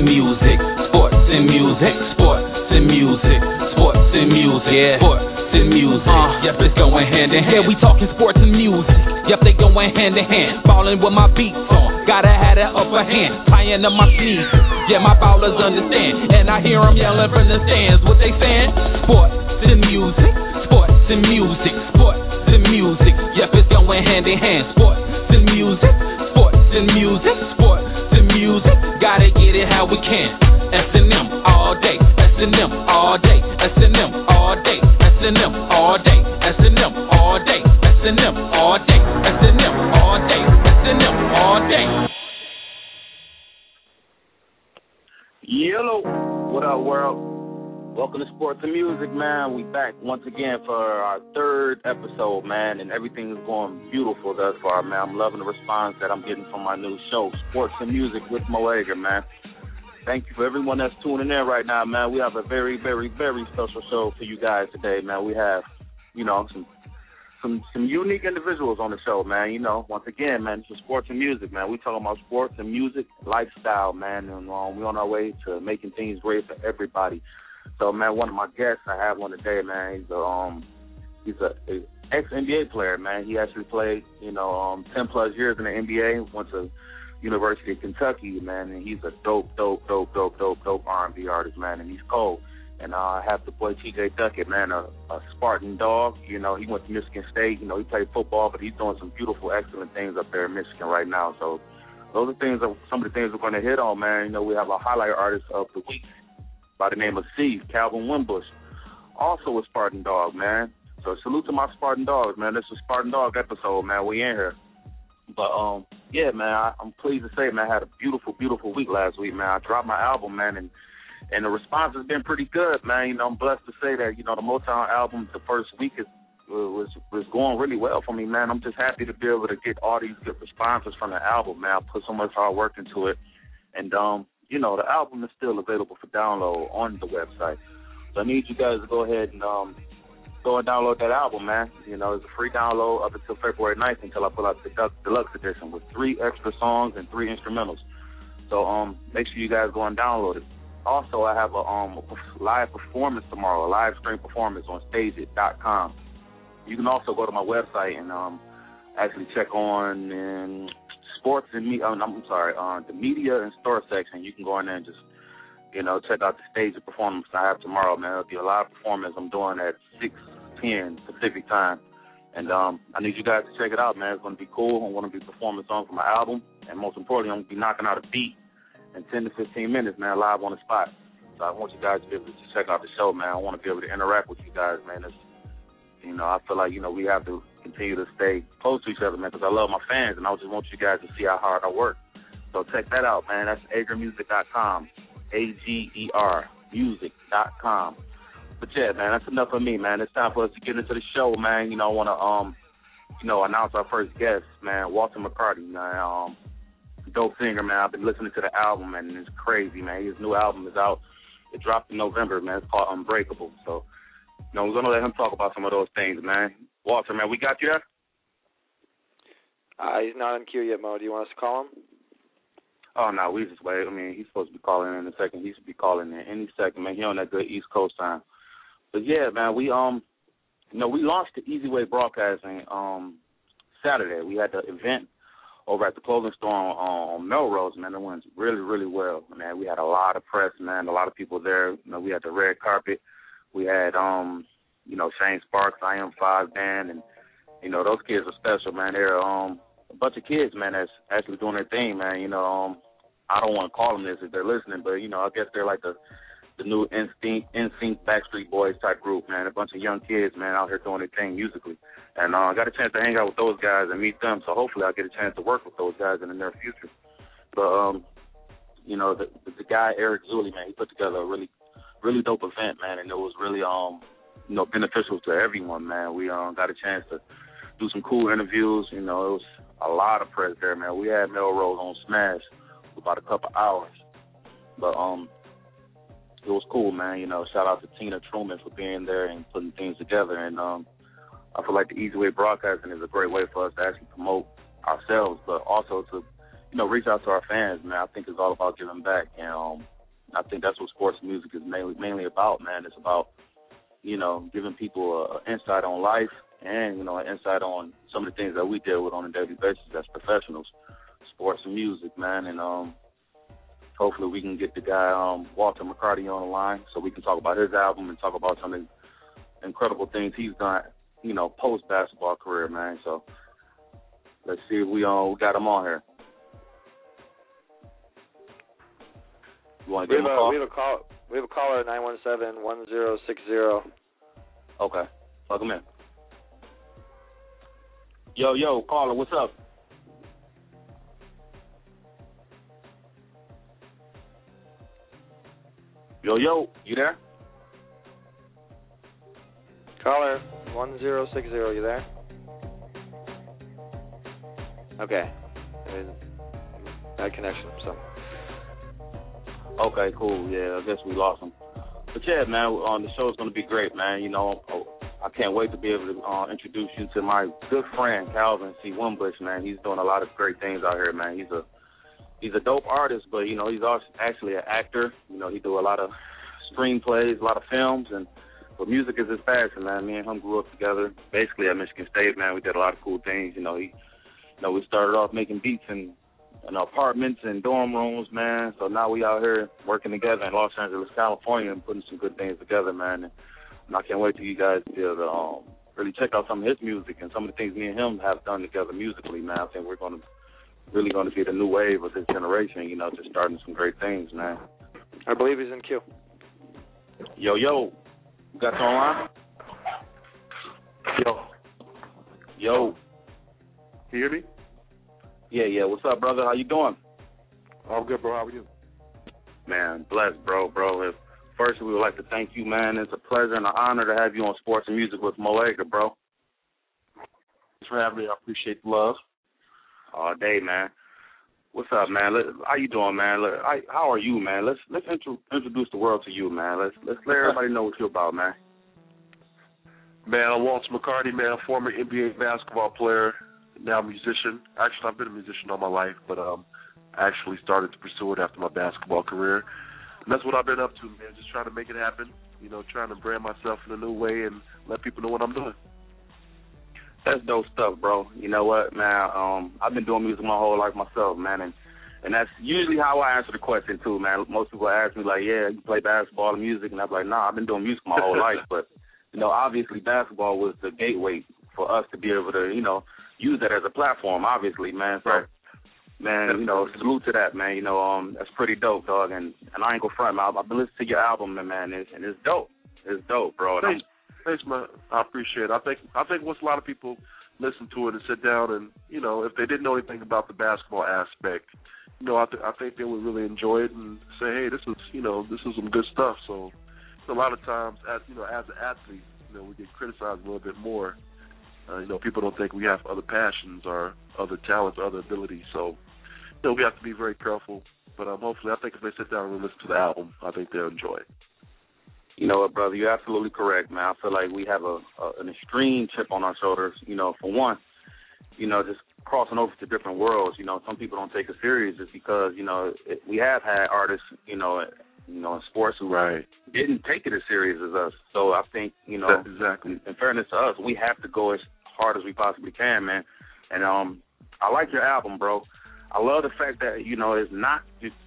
music, sports and music, sports and music, sports and music, yeah. Sports and music. Yep, it's going hand in hand. We talking sports and music. Yep, they going hand in hand. Ballin' with my beats on. Gotta have that upper hand. Tying up my sneakers. Yeah, my ballers understand. And I hear them yelling from the stands. What they saying? Sports and music. Sports and music. Sports and music. Yep, it's going hand in hand. Sports and music. Sports and music. Sports and music. Gotta get it how we can. S&M all day. S&M all day. S&M all day. S&M all day. S&M all day. S&M all day. S&M all day. S&M all day. Yellow. What up, world? Welcome to Sports and Music, man. We back once again for our third episode, man, and everything is going beautiful thus far, man. I'm loving the response that I'm getting from my new show, Sports and Music with Mo Egger, man. Thank you for everyone that's tuning in right now, man. We have a very, very, very special show for you guys today, man. We have, some unique individuals on the show, man. Once again, man, this is Sports and Music, man. We talking about sports and music, lifestyle, man, and we're on our way to making things great for everybody. So, man, one of my guests I have on today, man, he's a ex-NBA player, man. He actually played, 10-plus years in the NBA, went to University of Kentucky, man, and he's a dope R&B artist, man, and he's cold. And I have the boy T.J. Duckett, man, a Spartan dog. He went to Michigan State. He played football, but he's doing some beautiful, excellent things up there in Michigan right now. So those are some of the things we're going to hit on, man. We have a highlight artist of the week by the name of C, Calvin Wimbush, also a Spartan dog, man. So salute to my Spartan dogs, man. This is a Spartan dog episode, man. We in here. But, yeah, man, I'm pleased to say, man, I had a beautiful, beautiful week last week, man. I dropped my album, man, and the response has been pretty good, man. I'm blessed to say that, the Motown album, the first week was going really well for me, man. I'm just happy to be able to get all these good responses from the album, man. I put so much hard work into it. And, the album is still available for download on the website. So I need you guys to go ahead and go and download that album, man. It's a free download up until February 9th until I pull out the deluxe edition with 3 extra songs and 3 instrumentals. So make sure you guys go and download it. Also, I have a live performance tomorrow, a live stream performance on stageit.com. You can also go to my website and actually check on sports and the media and store section. You can go in there and just, check out the stage of performance I have tomorrow, man. It'll be a live performance I'm doing at 6:10 Pacific time. And I need you guys to check it out, man. It's going to be cool. I'm going to be performing songs from my album. And most importantly, I'm going to be knocking out a beat in 10 to 15 minutes, man, live on the spot. So I want you guys to be able to just check out the show, man. I want to be able to interact with you guys, man. I feel like, we have to continue to stay close to each other, man, because I love my fans, and I just want you guys to see how hard I work. So check that out, man. That's AgerMusic.com, AGER music.com. But, yeah, man, that's enough of me, man. It's time for us to get into the show, man. I want to, announce our first guest, man, Walter McCarty, man. Dope singer, man. I've been listening to the album, man, and it's crazy, man. His new album is out. It dropped in November, man. It's called Unbreakable. So, we're going to let him talk about some of those things, man. Walter, man, we got you there? He's not in queue yet, Mo. Do you want us to call him? Oh, no, we just wait. I mean, he's supposed to be calling in a second. He should be calling in any second, man. He on that good East Coast time. But, yeah, man, we launched the Easy Way Broadcasting Saturday. We had the event over at the clothing store on Melrose, man. It went really, really well, man. We had a lot of press, man, a lot of people there. We had the red carpet. We had, Shane Sparks, I Am 5 band, and, those kids are special, man. They're a bunch of kids, man, that's actually doing their thing, man. I don't want to call them this if they're listening, but, I guess they're like the new NSYNC Backstreet Boys type group, man. A bunch of young kids, man, out here doing their thing musically. And I got a chance to hang out with those guys and meet them, so hopefully I'll get a chance to work with those guys in the near future. But, the guy, Eric Zuley, man, he put together a really, really dope event, man, and it was really, beneficial to everyone, man. We got a chance to do some cool interviews. It was a lot of press there, man. We had Melrose on Smash for about a couple hours. But, it was cool, man. Shout out to Tina Truman for being there and putting things together. And I feel like the Easy Way Broadcasting is a great way for us to actually promote ourselves, but also to, reach out to our fans, man. I think it's all about giving back. And I think that's what sports music is mainly about, man. It's about, you know, giving people an insight on life and, you know, an insight on some of the things that we deal with on a daily basis as professionals, sports and music, man. And hopefully we can get the guy Walter McCarty on the line so we can talk about his album and talk about some of the incredible things he's done, you know, post-basketball career, man. So let's see if we got him on here. You want to give him a call? We have a caller at 917-1060. Okay. Plug him in. Yo, caller, what's up? Yo, you there? Caller 1060, you there? Okay. Bad connection, so. Okay, cool. Yeah, I guess we lost him. But yeah, man, the show's going to be great, man. You know, I can't wait to be able to introduce you to my good friend, Calvin C. Wimbush, man. He's doing a lot of great things out here, man. He's a dope artist, but, you know, he's also actually an actor. You know, he do a lot of screenplays, a lot of films, but music is his passion, man. Me and him grew up together, basically at Michigan State, man. We did a lot of cool things. You know, we started off making beats in apartments and dorm rooms, man. So now we out here working together in Los Angeles, California, and putting some good things together, man. And I can't wait till you guys to really check out some of his music and some of the things me and him have done together musically, man. I think we're really going to be the new wave of this generation, you know, just starting some great things, man. I believe he's in queue. Yo, you got you online? Yo. Can you hear me? Yeah. What's up, brother? How you doing? I'm good, bro. How are you? Man, blessed, bro. First, we would like to thank you, man. It's a pleasure and an honor to have you on Sports and Music with Mo Egger, bro. Thanks for having me. I appreciate the love. All day, man. What's up, man? How you doing, man? How are you, man? Let's introduce the world to you, man. Let's let everybody know what you're about, man. Man, I'm Walter McCarty, man, former NBA basketball player, now musician. Actually, I've been a musician all my life, but I actually started to pursue it after my basketball career. And that's what I've been up to, man, just trying to make it happen, you know, trying to brand myself in a new way and let people know what I'm doing. That's dope stuff, bro. You know what, man? I've been doing music my whole life myself, man, and that's usually how I answer the question, too, man. Most people ask me, like, yeah, you play basketball and music, and I'm like, nah, I've been doing music my whole life. But, you know, obviously basketball was the gateway for us to be able to, you know, use that as a platform, obviously, man. So, right. Man, you know, salute to that, man. You know, that's pretty dope, dog. And I ain't gonna front, man. I've been listening to your album, man, and it's dope. It's dope, bro. Thanks, man. I appreciate it. I think once a lot of people listen to it and sit down and, you know, if they didn't know anything about the basketball aspect, you know, I think they would really enjoy it and say, hey, this is some good stuff. So a lot of times, as an athlete, you know, we get criticized a little bit more. You know, people don't think we have other passions or other talents or other abilities. So, you know, we have to be very careful. But hopefully, I think if they sit down and listen to the album, I think they'll enjoy it. You know what, brother? You're absolutely correct, man. I feel like we have an extreme chip on our shoulders. You know, for one, you know, just crossing over to different worlds. You know, some people don't take it serious just because, you know, we have had artists, you know, in sports who didn't take it as serious as us. So I think, you know, exactly. In fairness to us, we have to go as hard as we possibly can, man. And I like your album, bro. I love the fact that, you know, it's not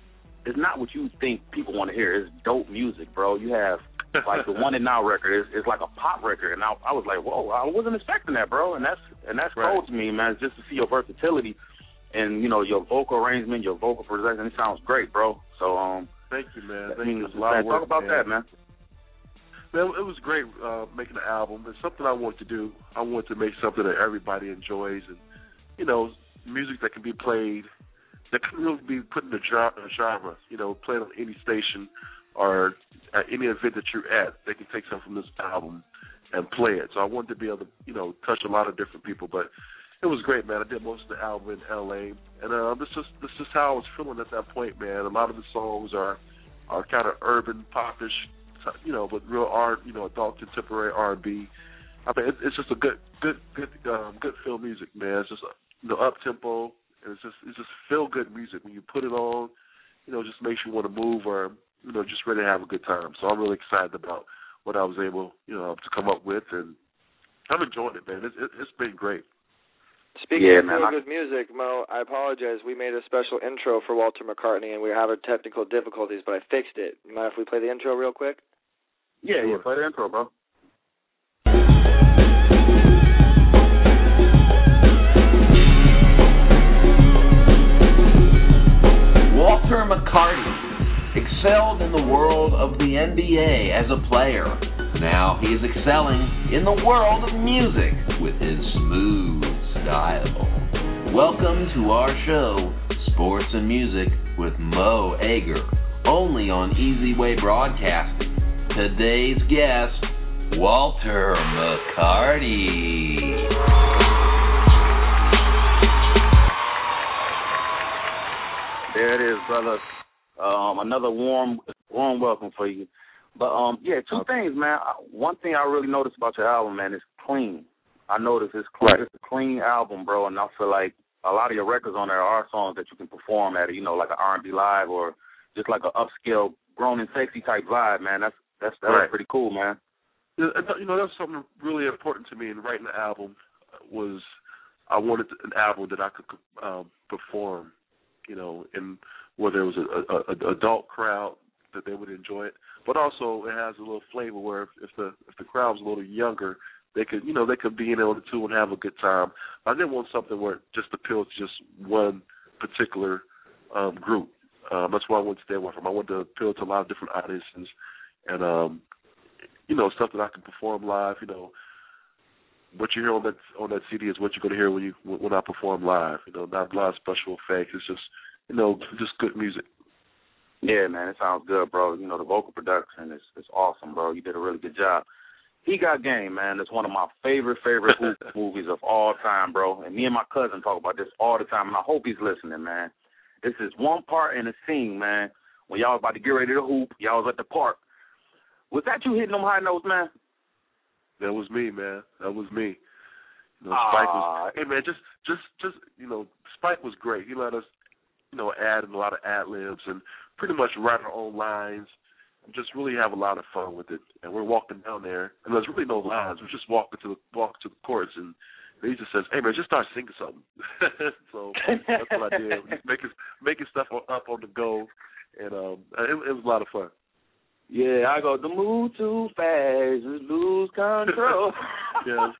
what you think people want to hear. It's dope music, bro. You have like the One and Now record. It's like a pop record, and I was like, whoa, I wasn't expecting that, bro. And that's cool to me, man. Just to see your versatility and, you know, your vocal arrangement, your vocal production. It sounds great, bro. So thank you, man. It's a lot of work. Talk about that, man. Man, it was great making the album. It's something I want to do. I want to make something that everybody enjoys, and, you know, music that can be played, that can really be put in the genre, you know, played on any station or at any event that you're at. They can take something from this album and play it. So I wanted to be able to, you know, touch a lot of different people. But it was great, man. I did most of the album in L.A., and this is how I was feeling at that point, man. A lot of the songs are kind of urban, popish, you know, but real art, you know, adult contemporary R&B. I mean, it's just a good feel music, man. It's just up tempo, and it's just feel good music when you put it on. You know, it just makes you want to move or just ready to have a good time. So I'm really excited about what I was able, to come up with, and I'm enjoying it, man. It's been great. Speaking of feel-good music, Mo, I apologize. We made a special intro for Walter McCartney, and we were having technical difficulties, but I fixed it. You mind if we play the intro real quick? Yeah, play the intro, bro. Walter McCartney excelled in the world of the NBA as a player. Now he is excelling in the world of music with his smooth style. Welcome to our show, Sports and Music with Mo Egger, only on Easy Way Broadcasting. Today's guest, Walter McCartney. There it is, brother. Another warm welcome for you. But, two things, man. One thing I really noticed about your album, man, is clean. I noticed it's clean. Right. It's a clean album, bro, and I feel like a lot of your records on there are songs that you can perform at, like an R&B live or just like an upscale, grown and sexy type vibe, man. That's right. Pretty cool, man. That's something really important to me in writing the album was I wanted an album that I could perform, and whether it was an adult crowd that they would enjoy it, but also it has a little flavor where if the crowd was a little younger, they could be in on it too and have a good time. I didn't want something where it just appealed to just one particular group. That's why I wanted to stay away from. I wanted to appeal to a lot of different audiences, and stuff that I can perform live. What you hear on that CD is what you're going to hear when I perform live. Not a lot of special effects. It's just just good music. Yeah, man, it sounds good, bro. The vocal production is awesome, bro. You did a really good job. He Got Game, man. It's one of my favorite movies of all time, bro. And me and my cousin talk about this all the time, and I hope he's listening, man. This is one part in a scene, man, when y'all was about to get ready to hoop. Y'all was at the park. Was that you hitting them high notes, man? That was me, man. That was me. Spike was. Hey, man, just Spike was great. He let us, add in a lot of ad-libs and pretty much write our own lines and just really have a lot of fun with it. And we're walking down there, and there's really no lines. We're just walking to the courts, and he just says, "Hey, man, just start singing something." So that's what I did. Just making stuff up on the go, and it was a lot of fun. Yeah, I go, the move too fast, just lose control. Yeah,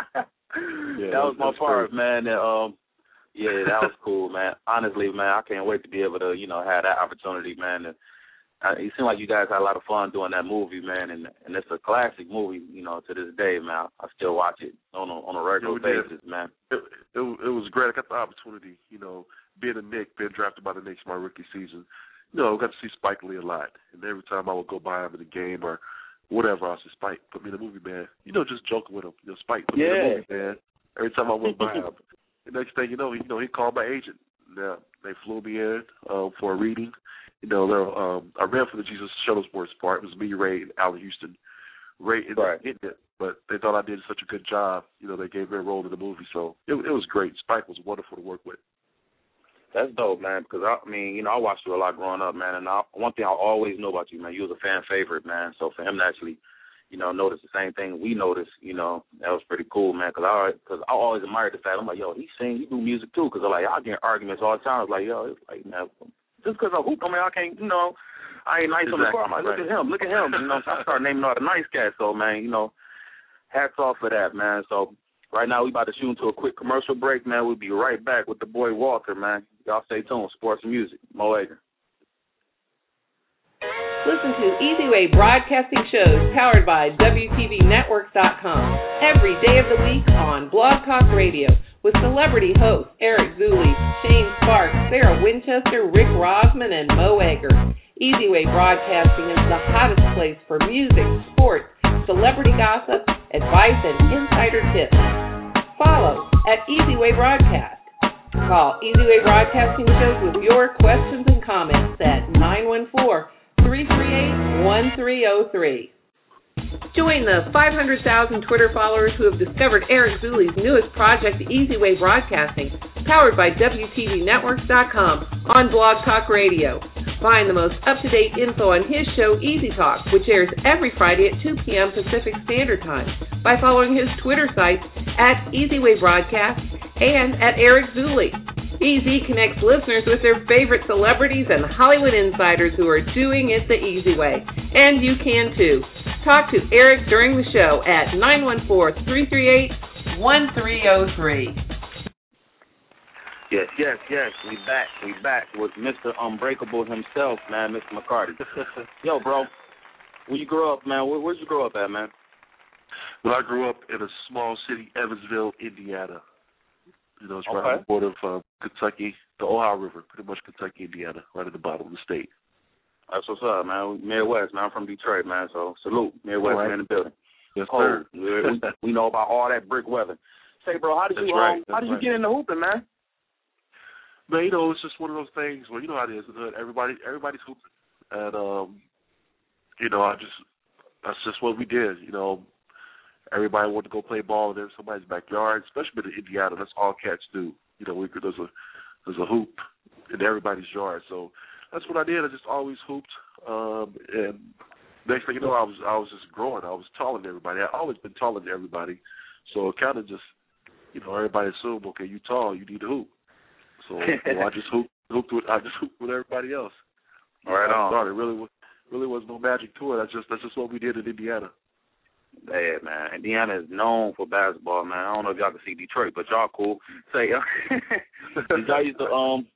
that was my part, man. And, yeah, that was cool, man. Honestly, man, I can't wait to be able to, have that opportunity, man. And it seemed like you guys had a lot of fun doing that movie, man. And it's a classic movie, to this day, man. I still watch it on a regular basis, man. It was great. I got the opportunity, being a Knick, being drafted by the Knicks my rookie season. I got to see Spike Lee a lot. And every time I would go by him in a game or whatever, I said, "Spike, put me in the movie, man." Just joking with him. Spike, put me in the movie, man. Every time I went by him. The next thing you know, he called my agent. Now, they flew me in for a reading. I ran for the Jesus Shuttlesworth part. It was me, Ray, and Allen Houston. Ray ended up getting it, but they thought I did such a good job. They gave me a role in the movie. So it was great. Spike was wonderful to work with. That's dope, man, because, I watched you a lot growing up, man, and one thing I always know about you, man, you was a fan favorite, man, so for him to actually, notice the same thing we noticed, that was pretty cool, man, because I always admired the fact, I'm like, yo, he do music too, because I get arguments all the time. I was like, yo, it's like, man, just because I hoop, I can't, I ain't nice on the court. I'm like, look at him. So I started naming all the nice cats, so, man, hats off for that, man. So right now we about to shoot into a quick commercial break, man. We'll be right back with the boy Walter, man. Y'all stay tuned. Sports and Music. Mo Egger. Listen to Easy Way Broadcasting shows powered by WTVNetworks.com every day of the week on Blog Talk Radio with celebrity hosts Eric Zuley, Shane Sparks, Sarah Winchester, Rick Rosman, and Mo Egger. Easy Way Broadcasting is the hottest place for music, sports, celebrity gossip, advice, and insider tips. Follow at Easy Way Broadcast. Call Easy Way Broadcasting shows with your questions and comments at 914-338-1303. Join the 500,000 Twitter followers who have discovered Eric Zuley's newest project, Easy Way Broadcasting, powered by WTVNetworks.com on Blog Talk Radio. Find the most up-to-date info on his show, Easy Talk, which airs every Friday at 2 p.m. Pacific Standard Time, by following his Twitter sites at Easyway Broadcast and at Eric Zuley. Easy connects listeners with their favorite celebrities and Hollywood insiders who are doing it the easy way. And you can too. Talk to Eric during the show at 914-338-1303. Yes. We back with Mr. Unbreakable himself, man, Mr. McCarty. Yo, bro, when you grew up, man, where'd you grow up at, man? Well, I grew up in a small city, Evansville, Indiana. You know, it's right on the border of Kentucky, the Ohio River, pretty much Kentucky, Indiana, right at the bottom of the state. That's what's up, man. Midwest, man. I'm from Detroit, man, so salute. Midwest, man, in the building. Yes, sir. We know about all that brick weather. Say, bro, how did you get into hooping, man? Man, you know, it's just one of those things where, you know how it is in the hood. Everybody's hooping. And, you know, that's just what we did. You know, everybody wanted to go play ball in somebody's backyard, especially in Indiana. That's all cats do. You know, there's a hoop in everybody's yard. So that's what I did. I just always hooped. And next thing you know, I was just growing. I was taller than everybody. I've always been taller than everybody. So it kind of just, you know, everybody assumed, okay, you tall, you need to hoop. So I just hooped with everybody else. Right on. It really was no magic to it. That's just what we did in Indiana. Yeah, man. Indiana is known for basketball, man. I don't know if y'all can see Detroit, but y'all cool. Say, y'all used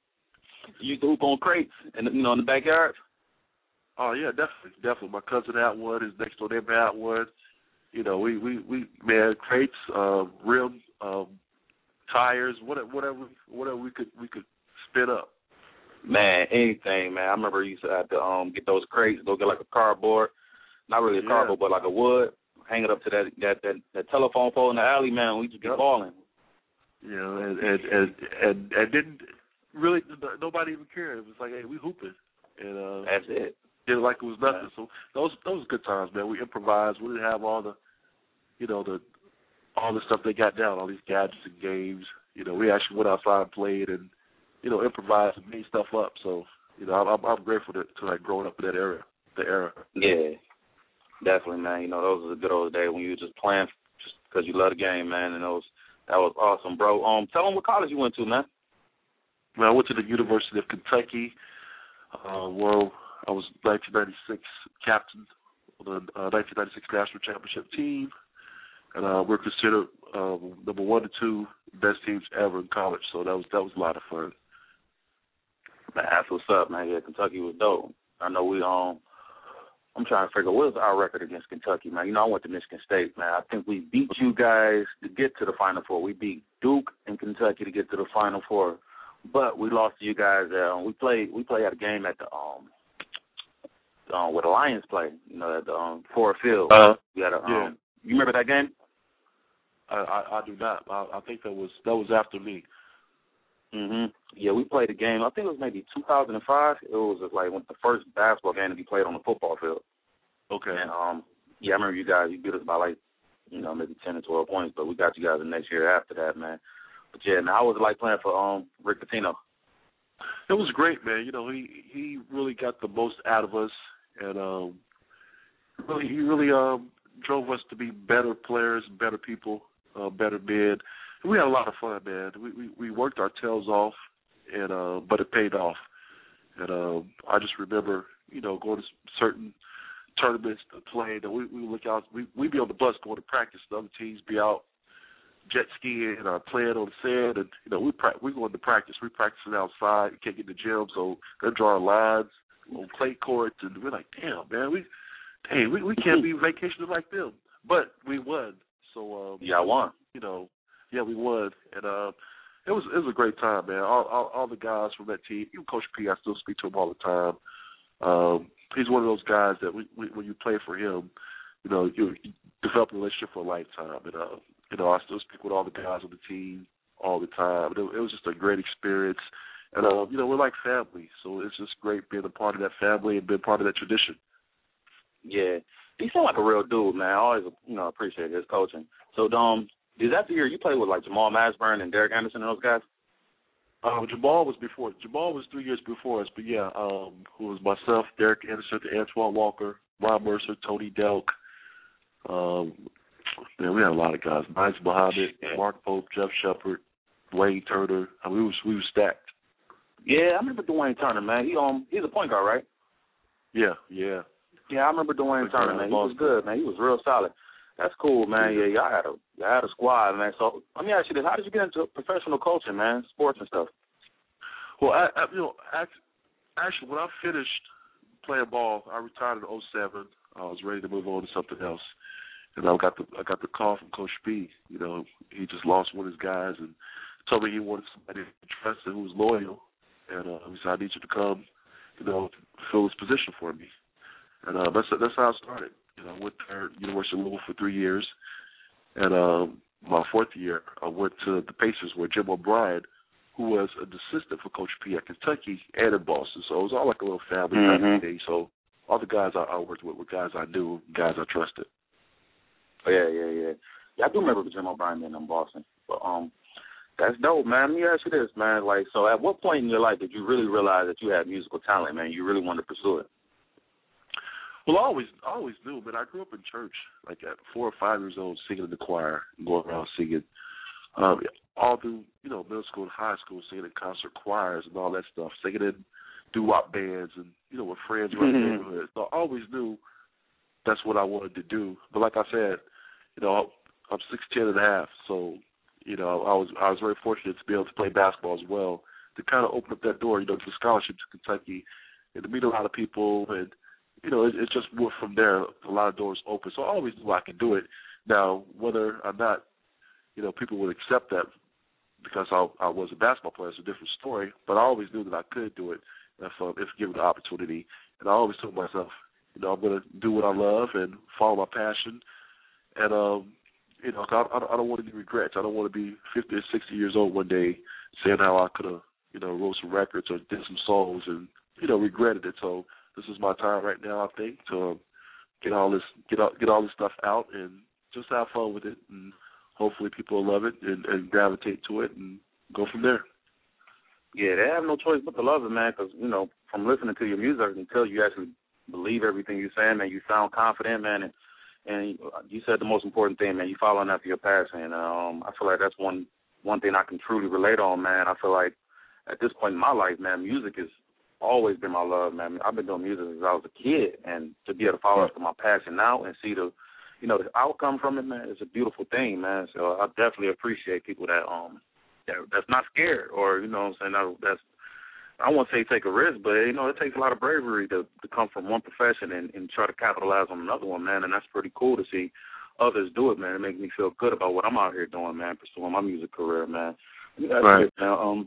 to hoop on crates in the backyard? Oh yeah, definitely. My cousin had one. His next door neighbor had one. You know, we man, crates, rim, tires, whatever we could spin up. Man, anything, man. I remember you used to have to get those crates, go get like a cardboard, not really a cardboard, but like a wood, hang it up to that telephone pole in the alley, man. We just get balling. You know, and didn't really nobody even cared. It was like, hey, we hooping, and that's it. Did it like it was nothing. So those good times, man. We improvised. We didn't have all the, you know, all the stuff they got down, all these gadgets and games. You know, we actually went outside and played and, you know, improvised and made stuff up. So, you know, I'm grateful to like growing up in that era. Yeah, definitely, man. You know, those are the good old days when you were just playing just because you love the game, man. And that was awesome, bro. Tell them what college you went to, man. Well, I went to the University of Kentucky, where I was 1996 captain of the 1996 national championship team. And we're considered number 1 to 2 best teams ever in college. So that was a lot of fun. Man, that's what's up, man. Yeah, Kentucky was dope. I know I'm trying to figure what was our record against Kentucky, man. You know, I went to Michigan State, man. I think we beat you guys to get to the Final Four. We beat Duke and Kentucky to get to the Final Four, but we lost to you guys. We played at a game at the where the Lions play. You know, at the Ford Field. We had yeah. You remember that game? I do not. I think that was after me. Mhm. Yeah, we played a game. I think it was maybe 2005. It was like the first basketball game to be played on the football field. Okay. And yeah, I remember you guys. You beat us by like, you know, maybe 10 or 12 points, but we got you guys the next year after that, man. But yeah, now how was it like playing for Rick Pitino? It was great, man. You know, he really got the most out of us, and he really drove us to be better players, better people, better men. And we had a lot of fun, man. We worked our tails off, and but it paid off. And I just remember, you know, going to certain tournaments to play. That we look out. We'd be on the bus going to practice. The other teams be out jet skiing or playing on the sand, and you know we going to practice. We practicing outside. We can't get in the gym, so they're drawing lines on clay courts, and we're like, damn, man, we can't be vacationing like them. But we won. So yeah, I won. You know, yeah, we won, and it was a great time, man. All the guys from that team, even Coach P, I still speak to him all the time. He's one of those guys that when you play for him, you know, you develop a relationship for a lifetime. And you know, I still speak with all the guys on the team all the time. It was just a great experience. And you know, we're like family, so it's just great being a part of that family and being part of that tradition. Yeah, he seemed like a real dude, man. I always, you know, appreciate his coaching. So, is that the year you played with like Jamal Mashburn and Derek Anderson and those guys? Jamal was before. Jamal was 3 years before us, but yeah, who was myself, Derek Anderson, Antoine Walker, Rob Mercer, Tony Delk. Man, we had a lot of guys. Nines Muhammad, Mark Pope, Jeff Shepard, Dwayne Turner. I mean, we were stacked. Yeah, I remember Dwayne Turner, man. He's a point guard, right? Yeah. Yeah, I remember Dwayne Turner, man. He was good, man. He was real solid. That's cool, man. Yeah, y'all had a squad, man. So let me ask you this: how did you get into professional coaching, man, sports and stuff? Well, actually, when I finished playing ball, I retired in 2007. I was ready to move on to something else, and I got the call from Coach B. You know, he just lost one of his guys and told me he wanted somebody to trust and who was loyal, and he said, "I need you to come, fill this position for me." And that's how I started. I went there, University of Louisville, for 3 years, and my fourth year, I went to the Pacers, where Jim O'Brien, who was an assistant for Coach P at Kentucky and in Boston, so it was all like a little family kind of thing. So all the guys I worked with were guys I knew, guys I trusted. Oh, yeah. I do remember Jim O'Brien being in Boston, but that's dope, man. Let me ask you this, man. Like, so at what point in your life did you really realize that you had musical talent, man? You really wanted to pursue it? Well, I always knew, but I grew up in church, like at 4 or 5 years old, singing in the choir and going around singing. All through, middle school and high school, singing in concert choirs and all that stuff, singing in doo-wop bands and, with friends around the neighborhood. So I always knew that's what I wanted to do. But like I said, I'm 6'10 and a half, so, I was very fortunate to be able to play basketball as well, to kind of open up that door, to scholarship to Kentucky and to meet a lot of people, and it just went from there. A lot of doors open. So I always knew I could do it. Now, whether or not, people would accept that because I was a basketball player, it's a different story. But I always knew that I could do it if given the opportunity. And I always told myself, I'm going to do what I love and follow my passion. And, I don't want any regrets. I don't want to be 50 or 60 years old one day saying how I could have, wrote some records or did some songs and, regretted it. So this is my time right now, I think, to get all this stuff out and just have fun with it, and hopefully people will love it and gravitate to it and go from there. Yeah, they have no choice but to love it, man, because, from listening to your music, I can tell you actually believe everything you're saying, man. You sound confident, man, and you said the most important thing, man, you following after your passion. And I feel like that's one thing I can truly relate on, man. I feel like at this point in my life, man, music has always been my love, man. I've been doing music since I was a kid, and to be able to follow after my passion now and see the outcome from it, man, it's a beautiful thing, man. So I definitely appreciate people that's not scared, or that's, I won't say take a risk, but it takes a lot of bravery to come from one profession and try to capitalize on another one, man. And that's pretty cool to see others do it, man. It makes me feel good about what I'm out here doing, man, pursuing my music career, man. Right. Now,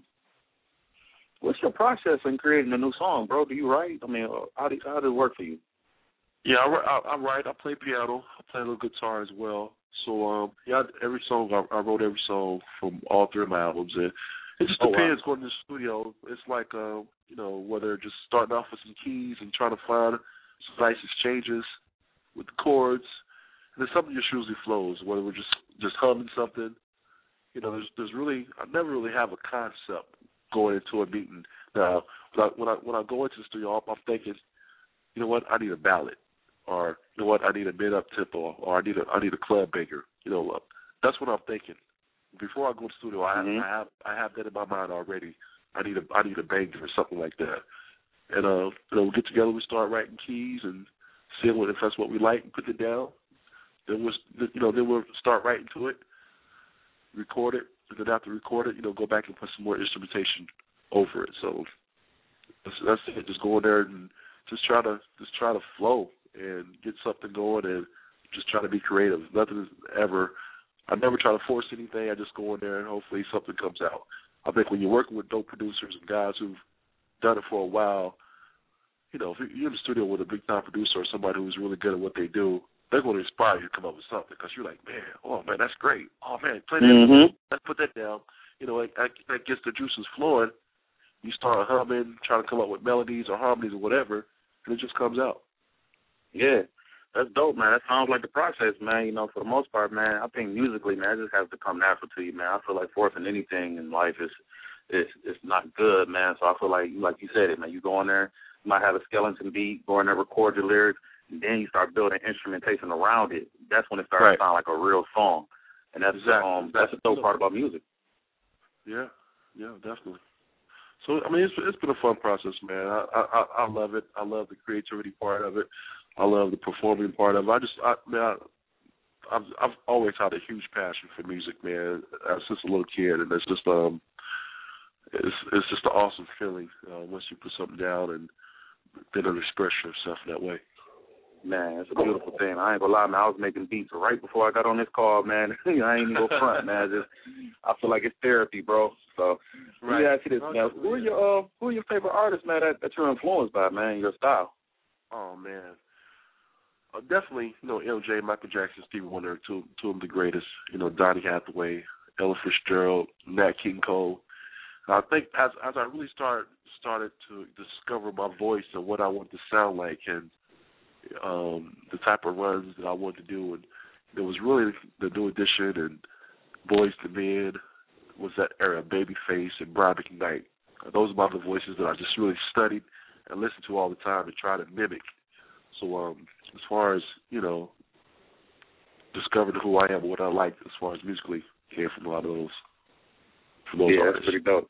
what's your process in creating a new song, bro? Do you write? I mean, how did it work for you? Yeah, I write. I play piano. I play a little guitar as well. So, every song, I wrote every song from all 3 of my albums. And it just depends going to the studio. It's like, whether just starting off with some keys and trying to find some nice exchanges with the chords. And then something just usually flows, whether we're just humming something. There's really, I never really have a concept going into a meeting. Now, when I go into the studio, I'm thinking, I need a ballad, or I need a mid-up tempo, or I need a club banger. That's what I'm thinking. Before I go to the studio, I have that in my mind already. I need a banger or something like that. And we get together, we start writing keys and seeing if that's what we like and put it down. Then we'll start writing to it, record it. And then after record it, go back and put some more instrumentation over it. So that's it. Just go in there and just try to flow and get something going and just try to be creative. I never try to force anything. I just go in there and hopefully something comes out. I think when you're working with dope producers and guys who've done it for a while, if you're in the studio with a big time producer or somebody who's really good at what they do, they're going to inspire you to come up with something, because you're like, man, that's great. Oh, man, play that. Let's put that down. That gets the juices flowing. You start humming, trying to come up with melodies or harmonies or whatever, and it just comes out. Yeah, that's dope, man. That sounds like the process, man. For the most part, man, I think musically, man, it just has to come natural to you, man. I feel like forcing anything in life is it's not good, man. So I feel like you said it, man. You go in there, you might have a skeleton beat, go in there, record your lyrics, and then you start building instrumentation around it. That's when it starts to sound like a real song, and that's the dope part about music. Yeah, definitely. So I mean, it's been a fun process, man. I love it. I love the creativity part of it. I love the performing part of it. I've always had a huge passion for music, man. Since a little kid, and it's just it's just an awesome feeling once you put something down and then express yourself that way. Man, it's a beautiful thing. I ain't gonna lie, man. I was making beats right before I got on this call, man. I ain't even go front, man. I feel like it's therapy, bro. So let me ask you this, man. Who are your favorite artists, man, that you're influenced by, man? Your style? Oh man, definitely. MJ, Michael Jackson, Stevie Wonder, two of the greatest. Donny Hathaway, Ella Fitzgerald, Nat King Cole. I think as I really started to discover my voice and what I want to sound like, and the type of runs that I wanted to do, and it was really the New Edition and Boyz II Men was that era, Babyface and Brian McKnight. Those are the voices that I just really studied and listened to all the time and try to mimic. So as far as, discovering who I am and what I like as far as musically came from a lot of those artists. That's pretty dope.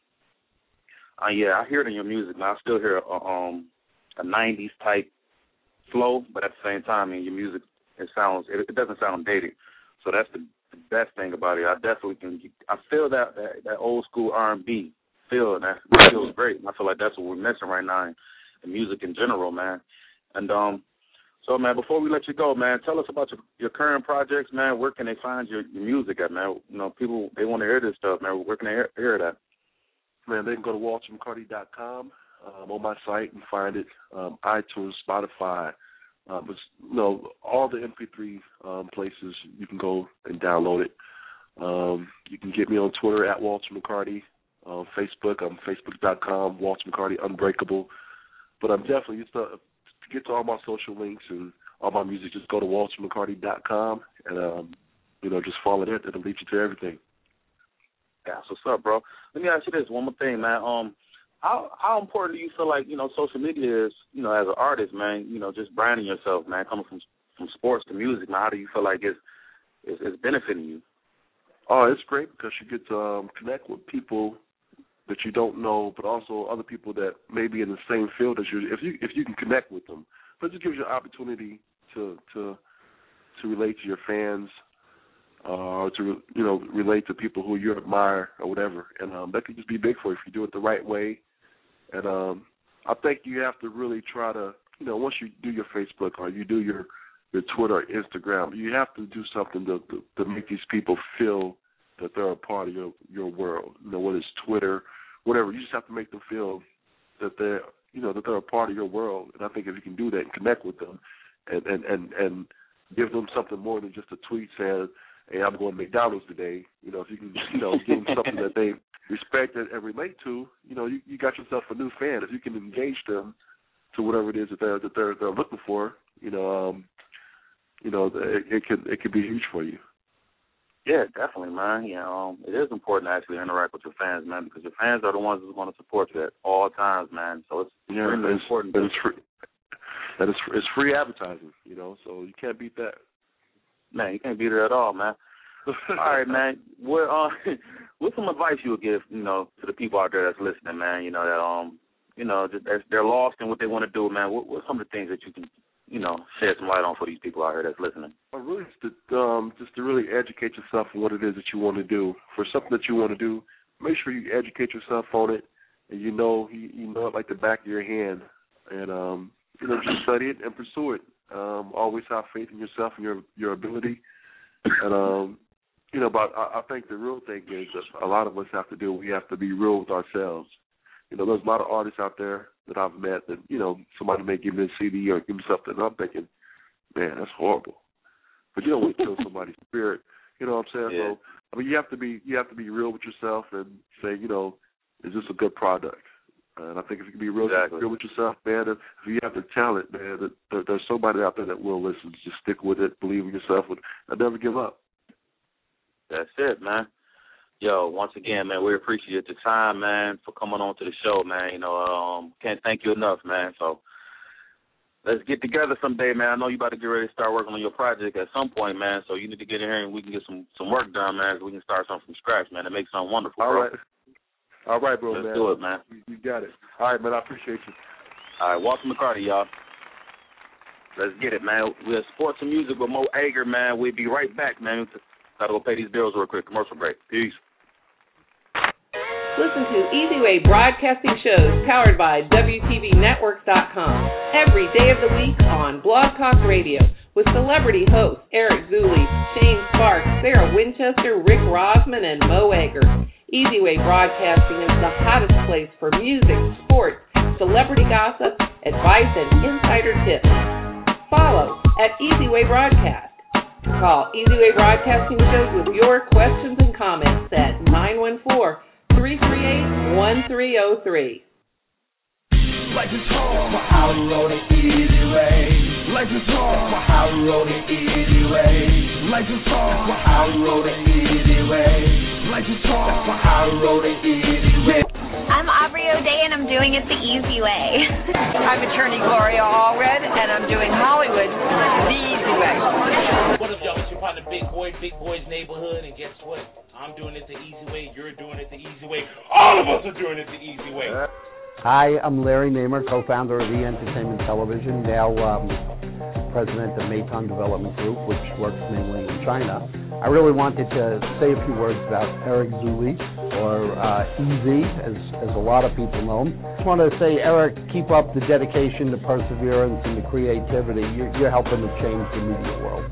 I hear it in your music, man. I still hear a 90s type flow, but at the same time, in your music, it doesn't sound dated. So that's the best thing about it. I definitely I feel that old school R&B feel, and that feels great. And I feel like that's what we're missing right now in music in general, man. And so, man, before we let you go, man, tell us about your current projects, man. Where can they find your music at, man? People, they want to hear this stuff, man. Where can they hear that? Man, they can go to WalterMcCarty.com. On my site and find it, iTunes, Spotify, all the MP3 places you can go and download it. You can get me on Twitter at Walter McCarty, Facebook. I'm Facebook.com, Walter McCarty Unbreakable. But I'm definitely to get to all my social links and all my music. Just go to WalterMcCarty.com and just follow that. It'll lead you to everything. Yeah, so what's up, bro? Let me ask you this one more thing, man. How important do you feel like, social media is, as an artist, man, just branding yourself, man, coming from sports to music, man, how do you feel like it's benefiting you? Oh, it's great because you get to connect with people that you don't know, but also other people that may be in the same field as you. If you can connect with them, but it just gives you an opportunity to relate to your fans, to relate to people who you admire or whatever, and that could just be big for you if you do it the right way. And I think you have to really try to, once you do your Facebook or you do your Twitter or Instagram, you have to do something to make these people feel that they're a part of your world. Whether it's Twitter, whatever, you just have to make them feel that they're a part of your world. And I think if you can do that and connect with them and give them something more than just a tweet saying, hey, I'm going to McDonald's today. If you can, give them something that they respect and relate to, you got yourself a new fan. If you can engage them to whatever it is that they're looking for, it could be huge for you. Yeah, definitely, man. It is important to actually interact with your fans, man, because your fans are the ones who's going to support you at all times, man. So it's really important. But it's free. It's free advertising, so you can't beat that. Man, you can't beat it at all, man. All right, man. What's some advice you would give, to the people out there that's listening, man? That they're lost in what they want to do, man. What's some of the things that you can, shed some light on for these people out here that's listening? Really, just to really educate yourself on what it is that you want to do. For something that you want to do, make sure you educate yourself on it, and you know it like the back of your hand, and just study it and pursue it. Always have faith in yourself and your ability. And, but I think the real thing is that a lot of us have to do, we have to be real with ourselves. There's a lot of artists out there that I've met that, somebody may give me a CD or give me something, and I'm thinking, man, that's horrible. But you don't want to kill somebody's spirit. You know what I'm saying? Yeah. So, you have to be real with yourself and say, is this a good product? And I think if you can be real with yourself, man, if you have the talent, man, there's somebody out there that will listen. Just stick with it, believe in yourself, and never give up. That's it, man. Yo, once again, man, we appreciate the time, man, for coming on to the show, man. You know, can't thank you enough, man. So let's get together someday, man. I know you about to get ready to start working on your project at some point, man. So you need to get in here and we can get some work done, man, so we can start something from scratch, man, and make something wonderful, bro. All right, bro, Let's man. do it, man. You got it. All right, man, I appreciate you. All right, Walter McCarty, y'all. Let's get it, man. We're Sports and Music with Mo Egger, man. We'll be right back, man. Gotta go pay these bills real quick. Commercial break. Peace. Listen to Easy Way broadcasting shows powered by WTVNetworks.com every day of the week on Blog Talk Radio with celebrity hosts Eric Zuley, Shane Sparks, Sarah Winchester, Rick Rosman, and Mo Egger. Easy Way Broadcasting is the hottest place for music, sports, celebrity gossip, advice, and insider tips. Follow at Easy Way Broadcast. Call Easy Way Broadcasting shows with your questions and comments at 914-338-1303. Life is hard, but how to roll it easy way. Life is hard, but how to roll it easy way. Life is hard, but how to roll it easy way. Life is hard, but how to roll it easy way. I'm Aubrey O'Day, and I'm doing it the easy way. I'm attorney Gloria Allred, and I'm doing Hollywood the easy way. What up, y'all? It's your partner, Big Boy's Neighborhood, and guess what? I'm doing it the easy way. You're doing it the easy way. All of us are doing it the easy way. Hi, I'm Larry Namer, co-founder of E! Entertainment Television, now president of Meitan Development Group, which works mainly in China. I really wanted to say a few words about Eric Zuley, or EZ, as a lot of people know him. I just want to say, Eric, keep up the dedication, the perseverance, and the creativity. You're helping to change the media world.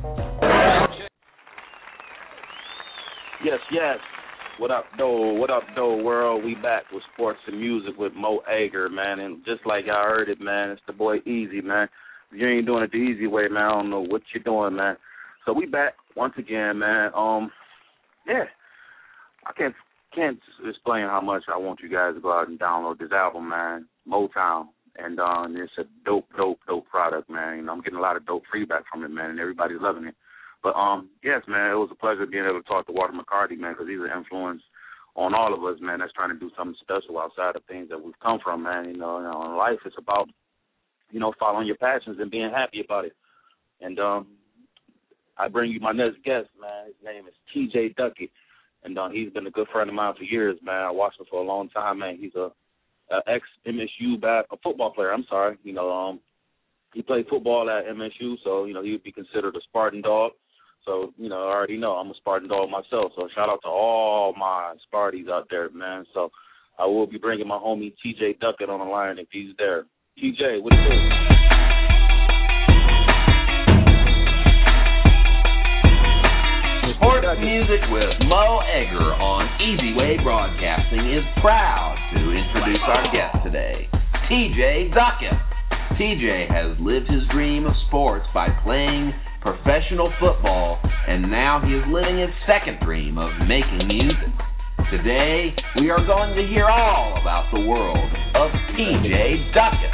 Yes. What up, though, world? We back with Sports and Music with Mo Egger, man. And just like y'all heard it, man, it's the boy Easy, man. If you ain't doing it the easy way, man, I don't know what you're doing, man. So we back once again, man. Yeah. I can't explain how much I want you guys to go out and download this album, man, Motown. And it's a dope product, man. You know, I'm getting a lot of dope feedback from it, man, and everybody's loving it. But, yes, man, it was a pleasure being able to talk to Walter McCarty, man, because he's an influence on all of us, man, that's trying to do something special outside of things that we've come from, man. You know, in life it's about, you know, following your passions and being happy about it. And I bring you my next guest, man. His name is T.J. Duckett, and he's been a good friend of mine for years, man. I watched him for a long time, man. He's a ex-MSU football player, You know, he played football at MSU, so, you know, he would be considered a Spartan dog. So, you know, I already know I'm a Spartan dog myself. So shout out to all my Sparties out there, man. So I will be bringing my homie T.J. Duckett on the line if he's there. T.J., what do you think? Sports Music with Mo Egger on Easy Way Broadcasting is proud to introduce our guest today, T.J. Duckett. T.J. has lived his dream of sports by playing professional football, and now he is living his second dream of making music. Today, we are going to hear all about the world of T.J. Duckett.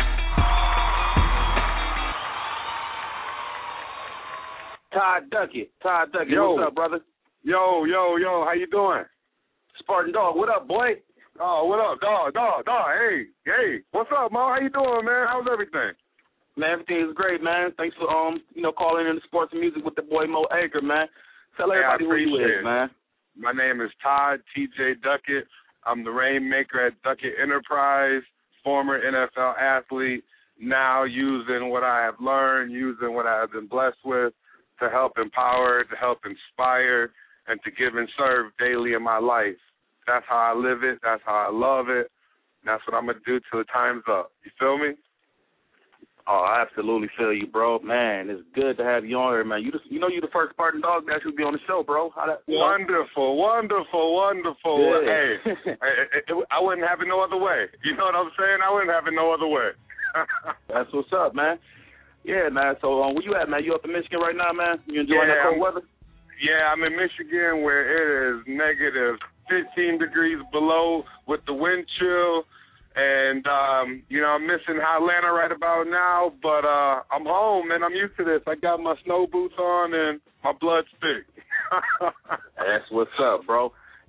Todd Duckett. Yo. What's up, brother? Yo, how you doing? Spartan dog, what up, boy? Oh, what up, dog? Hey, what's up, Mo? How you doing, man? How's everything? Man, everything is great, man. Thanks for calling in the Sports and Music with the boy Mo Egger, man. Tell everybody who you is, man. My name is Todd T.J. Duckett. I'm the rainmaker at Duckett Enterprise, former NFL athlete, now using what I have learned, using what I have been blessed with to help empower, to help inspire, and to give and serve daily in my life. That's how I live it. That's how I love it. And that's what I'm going to do till the time's up. You feel me? Oh, I absolutely feel you, bro. Man, it's good to have you on here, man. You're the first Spartan dog that should be on the show, bro. Wonderful. Yeah. Hey, I wouldn't have it no other way. You know what I'm saying? I wouldn't have it no other way. That's what's up, man. Yeah, man. So where you at, man? You up in Michigan right now, man? You enjoying that cold weather? Yeah, I'm in Michigan where it is negative 15 degrees below with the wind chill. And, I'm missing Atlanta right about now, but I'm home, and I'm used to this. I got my snow boots on and my blood stick. That's what's up, bro.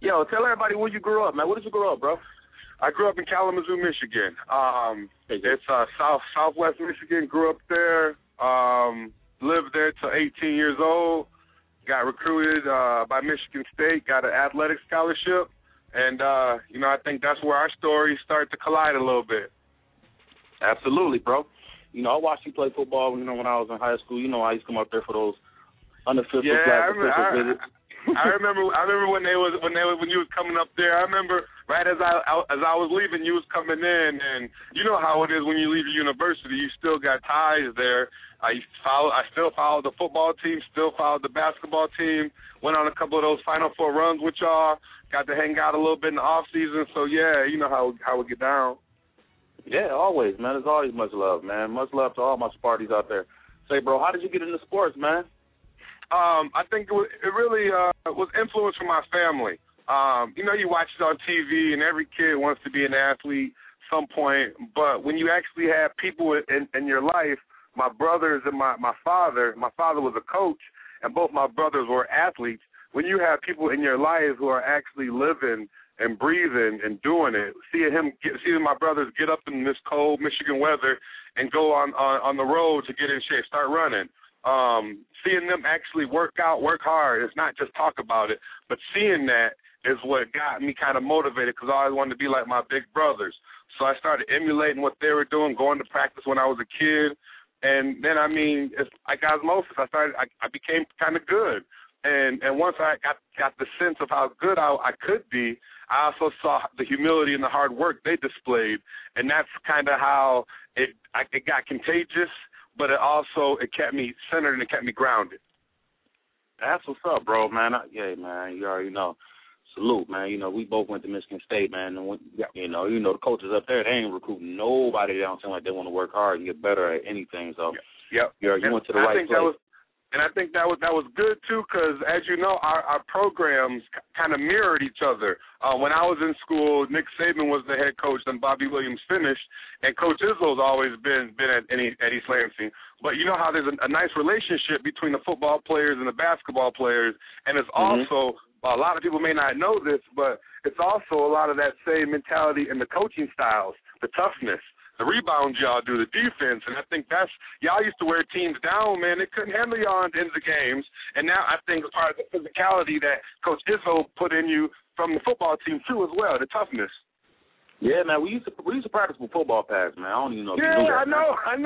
Yo, tell everybody where you grew up, man. Where did you grow up, bro? I grew up in Kalamazoo, Michigan. It's southwest Michigan. Grew up there. Lived there till 18 years old. Got recruited by Michigan State. Got an athletic scholarship. And, I think that's where our stories start to collide a little bit. Absolutely, bro. I watched you play football, when I was in high school. I used to come up there for those unofficial official visits. I remember when you was coming up there. I remember right as I was leaving, you was coming in, and you know how it is when you leave a university. You still got ties there. I still followed the football team, still followed the basketball team. Went on a couple of those Final Four runs with y'all. Got to hang out a little bit in the off season. So yeah, you know how we get down. Yeah, always, man. There's always much love, man. Much love to all my Sparties out there. Say, bro, how did you get into sports, man? I think it really was influenced from my family. You watch it on TV, and every kid wants to be an athlete at some point. But when you actually have people in your life, my brothers and my father was a coach, and both my brothers were athletes. When you have people in your life who are actually living and breathing and doing it, seeing my brothers get up in this cold Michigan weather and go on the road to get in shape, start running. Seeing them actually work out, work hard. It's not just talk about it, but seeing that is what got me kind of motivated because I always wanted to be like my big brothers. So I started emulating what they were doing, going to practice when I was a kid. And then, it's like osmosis. I became kind of good. And once I got the sense of how good I could be, I also saw the humility and the hard work they displayed. And that's kind of how it got contagious. But it kept me centered and it kept me grounded. That's what's up, bro, man. Yeah, man, you already know. Salute, man. We both went to Michigan State, man. And the coaches up there, they ain't recruiting nobody. They don't seem like they want to work hard and get better at anything. So, yep. You went to the right place. And I think that was good, too, because, as you know, our programs kind of mirrored each other. When I was in school, Nick Saban was the head coach, and Bobby Williams finished, and Coach Izzo's always been at East Lansing. But you know how there's a nice relationship between the football players and the basketball players, and it's also a lot of people may not know this, but it's also a lot of that same mentality in the coaching styles, the toughness. The rebounds y'all do, the defense, and I think y'all used to wear teams down, man. They couldn't handle y'all in the games, and now I think it's part of the physicality that Coach Izzo put in you from the football team too as well, the toughness. Yeah, man, we used to practice with football pads, man. I don't even know if you knew that. I know. I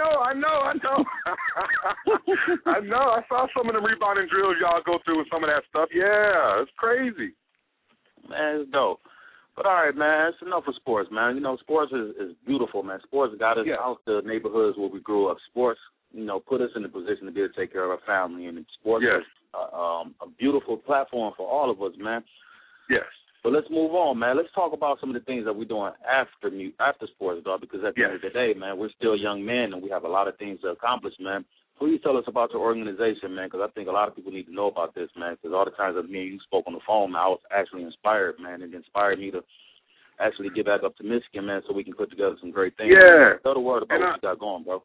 know. I saw some of the rebounding drills y'all go through with some of that stuff. Yeah, it's crazy. Man, it's dope. But all right, man, it's enough for sports, man. Sports is beautiful, man. Sports got us out the neighborhoods where we grew up. Sports, put us in a position to be able to take care of our family, and sports is a beautiful platform for all of us, man. Yes. But let's move on, man. Let's talk about some of the things that we're doing after sports, dog, because at the end of the day, man, we're still young men, and we have a lot of things to accomplish, man. Please tell us about your organization, man, because I think a lot of people need to know about this, man, because all the times that me and you spoke on the phone, man, I was actually inspired, man. It inspired me to actually get back up to Michigan, man, so we can put together some great things. Yeah. Tell the world about what you got going, bro.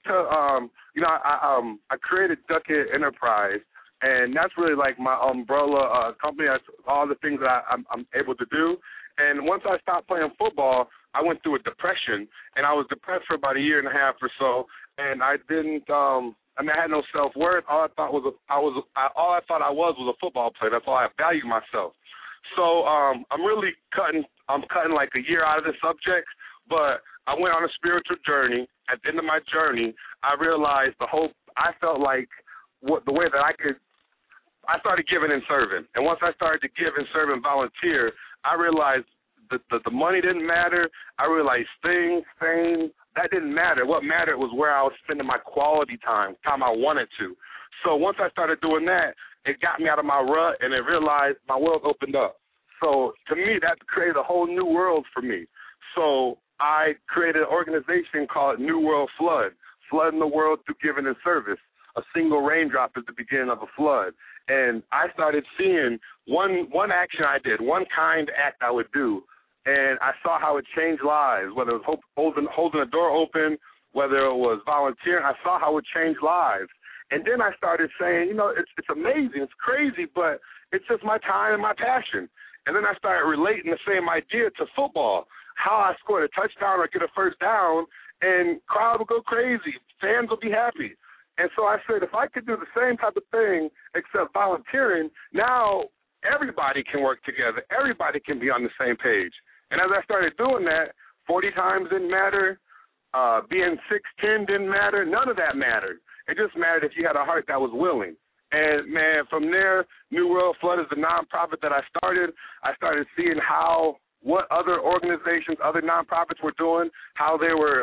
I created Duckett Enterprise, and that's really like my umbrella company. That's all the things that I'm able to do. And once I stopped playing football, I went through a depression, and I was depressed for about a year and a half or so. And I didn't. I had no self-worth. All I thought I was a football player. That's all I valued myself. So I'm cutting like a year out of the subject. But I went on a spiritual journey. At the end of my journey, I realized I felt like the way that I started giving and serving. And once I started to give and serve and volunteer, I realized that the money didn't matter. I realized fame, that didn't matter. What mattered was where I was spending my quality time I wanted to. So once I started doing that, it got me out of my rut, and I realized my world opened up. So to me, that created a whole new world for me. So I created an organization called New World Flood, flooding the world through giving and service. A single raindrop is the beginning of a flood. And I started seeing one action I did, one kind act I would do, and I saw how it changed lives, whether it was holding a door open, whether it was volunteering. I saw how it changed lives. And then I started saying, it's amazing, it's crazy, but it's just my time and my passion. And then I started relating the same idea to football, how I scored a touchdown or get a first down, and crowd will go crazy. Fans will be happy. And so I said, if I could do the same type of thing except volunteering, now everybody can work together. Everybody can be on the same page. And as I started doing that, 40 times didn't matter. Being 6'10" didn't matter. None of that mattered. It just mattered if you had a heart that was willing. And, man, from there, New World Flood is the nonprofit that I started seeing what other organizations, other nonprofits were doing, how they were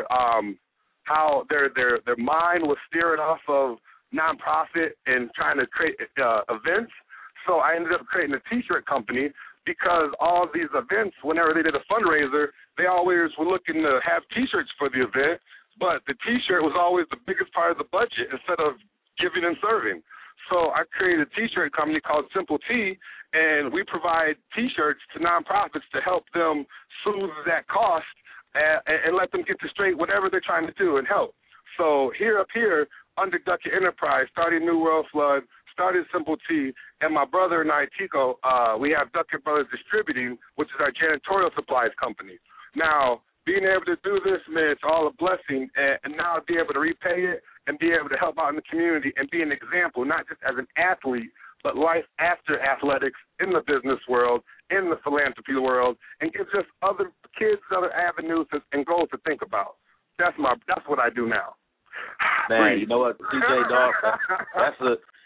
how their mind was steering off of nonprofit and trying to create events. So I ended up creating a T-shirt company because all of these events, whenever they did a fundraiser, they always were looking to have T-shirts for the event, but the T-shirt was always the biggest part of the budget instead of giving and serving. So I created a T-shirt company called Simple T, and we provide T-shirts to nonprofits to help them soothe that cost and let them get to straight whatever they're trying to do and help. So here under Duckett Enterprise, starting New World Flood, started Simple T, and my brother and I, Tico, we have Duckett Brothers Distributing, which is our janitorial supplies company. Now, being able to do this, man, it's all a blessing, and now be able to repay it and be able to help out in the community and be an example, not just as an athlete, but life after athletics in the business world, in the philanthropy world, and give just other kids other avenues and goals to think about. That's what I do now. Man, you know what, TJ, dog, that's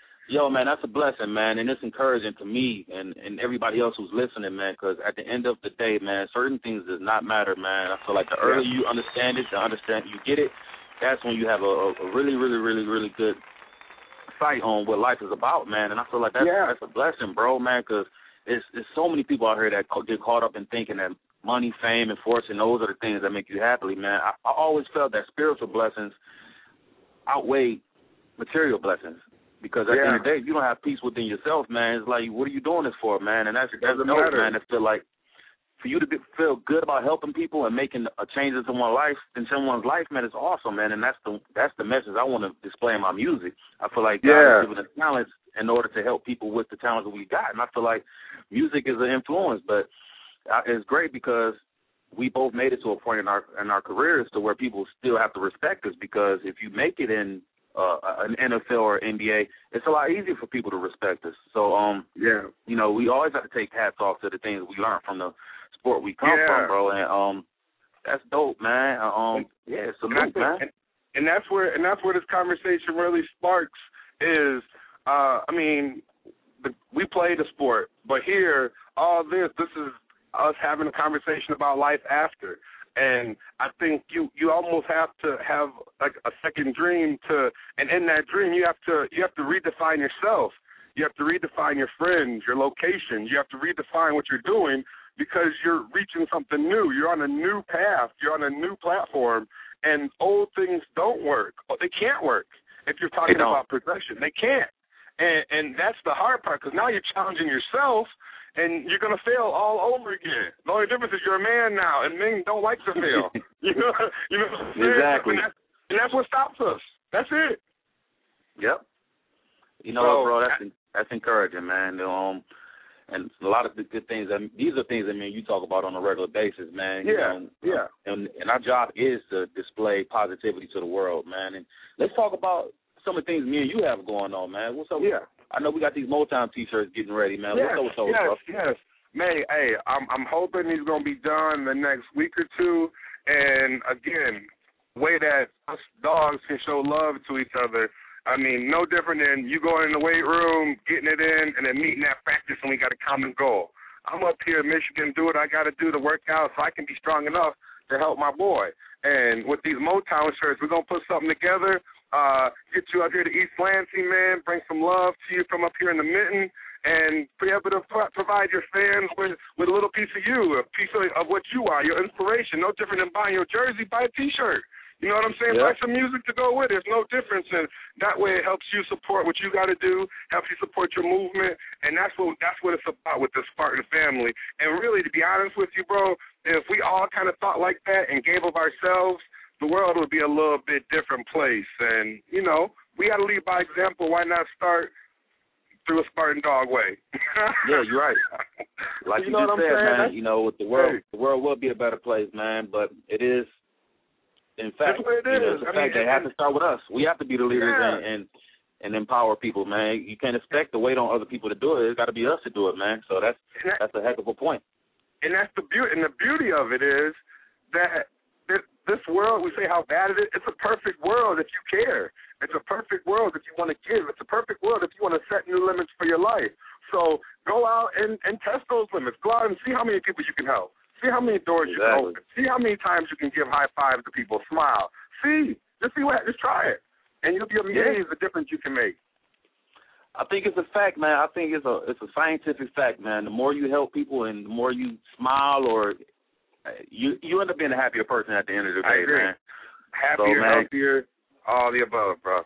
a blessing, man, and it's encouraging to me and everybody else who's listening, man, because at the end of the day, man, certain things does not matter, man. I feel like the earlier you understand it, you get it, that's when you have a really, really, really, really good sight on what life is about, man, and I feel like that's a blessing, bro, man, because there's so many people out here that get caught up in thinking that money, fame, and fortune, those are the things that make you happy, man. I always felt that spiritual blessings outweigh material blessings. Because at the end of the day, if you don't have peace within yourself, man, it's like, what are you doing this for, man? And that's dope, man. I feel like for you to feel good about helping people and making a change in someone's life, man, it's awesome, man. And that's the message I want to display in my music. I feel like God has given us talents in order to help people with the talents that we got. And I feel like music is an influence, but it's great because we both made it to a point in our careers to where people still have to respect us, because if you make it in an NFL or NBA, it's a lot easier for people to respect us. So, you know, we always have to take hats off to the things we learned from the sport we come from, bro. And that's dope, man. Salute, man. And that's where this conversation really sparks. Is we play the sport, but here, this is us having a conversation about life after. And I think you almost have to have like a second dream and in that dream you have to redefine yourself. You have to redefine your friends, your location. You have to redefine what you're doing because you're reaching something new. You're on a new path. You're on a new platform, and old things don't work. They can't work if you're talking about progression. They can't. And that's the hard part, because now you're challenging yourself, and you're going to fail all over again. The only difference is you're a man now, and men don't like to fail. you know what I'm saying? Exactly. And that's what stops us. That's it. Yep. You know, bro, that's encouraging, man. And a lot of the good things, these are things that you talk about on a regular basis, man. And our job is to display positivity to the world, man. And let's talk about some of the things me and you have going on, man. What's up? Yeah. I know we got these Motown T-shirts getting ready, man. What's up with those, bro? Yes. May, I'm hoping he's going to be done the next week or two. And, again, way that us dogs can show love to each other, I mean, no different than you going in the weight room, getting it in, and then meeting at practice, and we got a common goal. I'm up here in Michigan, do what I got to do to work out so I can be strong enough to help my boy. And with these Motown shirts, we're going to put something together, get you out here to East Lansing, man, bring some love to you from up here in the Mitten, and be able to provide your fans with a little piece of you, a piece of what you are, your inspiration. No different than buying your jersey, buy a T-shirt. You know what I'm saying? Buy some music to go with it. There's no difference. And that way it helps you support what you got to do, helps you support your movement, and that's what it's about with the Spartan family. And really, to be honest with you, bro, if we all kind of thought like that and gave of ourselves, the world would be a little bit different place. And, you know, we got to lead by example. Why not start through a Spartan Dog way. Yeah, you're right. Like you just said, man, you know, the world will be a better place, man, but it is, in fact, it's a fact that has to start with us. We have to be the leaders and empower people, man. You can't expect to wait on other people to do it. It's got to be us to do it, man. So that's a heck of a point. And that's the beauty. And the beauty of it is that this world, we say how bad it is, it's a perfect world if you care. It's a perfect world if you want to give. It's a perfect world if you want to set new limits for your life. So go out and test those limits. Go out and see how many people you can help. See how many doors you can open. See how many times you can give high fives to people, smile. Just try it. And you'll be amazed the difference you can make. I think it's a fact, man. I think it's a scientific fact, man. The more you help people and the more you smile, or you end up being a happier person at the end of the day, man. Happier, healthier, all the above, bro.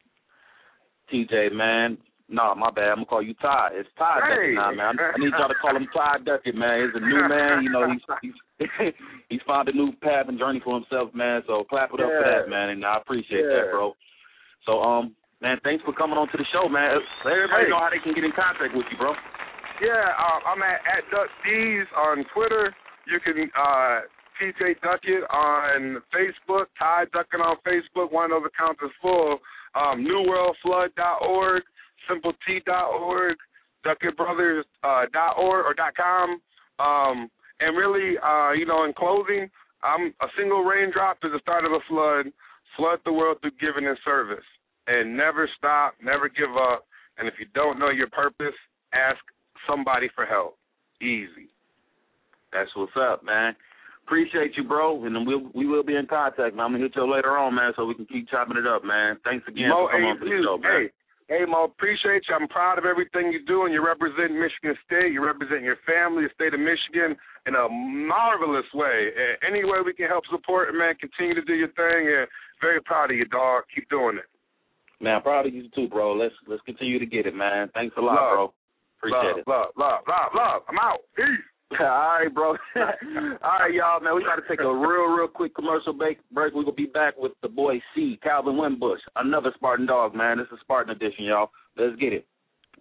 TJ, man. No, my bad. I'm going to call you Ty. It's Ty Duckett now, man. I need y'all to call him Ty Duckett, man. He's a new man. You know, he's found a new path and journey for himself, man. So clap it up for that, man. And I appreciate that, bro. So, man, thanks for coming on to the show, man. Let everybody know how they can get in contact with you, bro. Yeah, I'm at Duck D's on Twitter. You can TJ Duckett on Facebook, Ty Duckett on Facebook. One of those accounts is full. NewWorldFlood.org, SimpleT.org, DuckettBrothers.org or .com. And really, in closing, I'm a single raindrop is the start of a flood. Flood the world through giving and service. And never stop, never give up. And if you don't know your purpose, ask somebody for help. Easy. That's what's up, man. Appreciate you, bro. And then we will be in contact, man. I'm going to hit you later on, man, so we can keep chopping it up, man. Thanks again for coming on to the show, man. Hey, Mo, appreciate you. I'm proud of everything you do, and you're representing Michigan State. You're representing your family, the state of Michigan, in a marvelous way. Any way we can help support, man, continue to do your thing. And very proud of you, dog. Keep doing it. Man, I'm proud of you too, bro. Let's continue to get it, man. Thanks a lot, bro. Appreciate it. Love. I'm out. Peace. All right, bro. All right, y'all, man. We got to take a real quick commercial break. We're going to be back with the boy C, Calvin Wimbush, another Spartan Dog, man. This is Spartan Edition, y'all. Let's get it.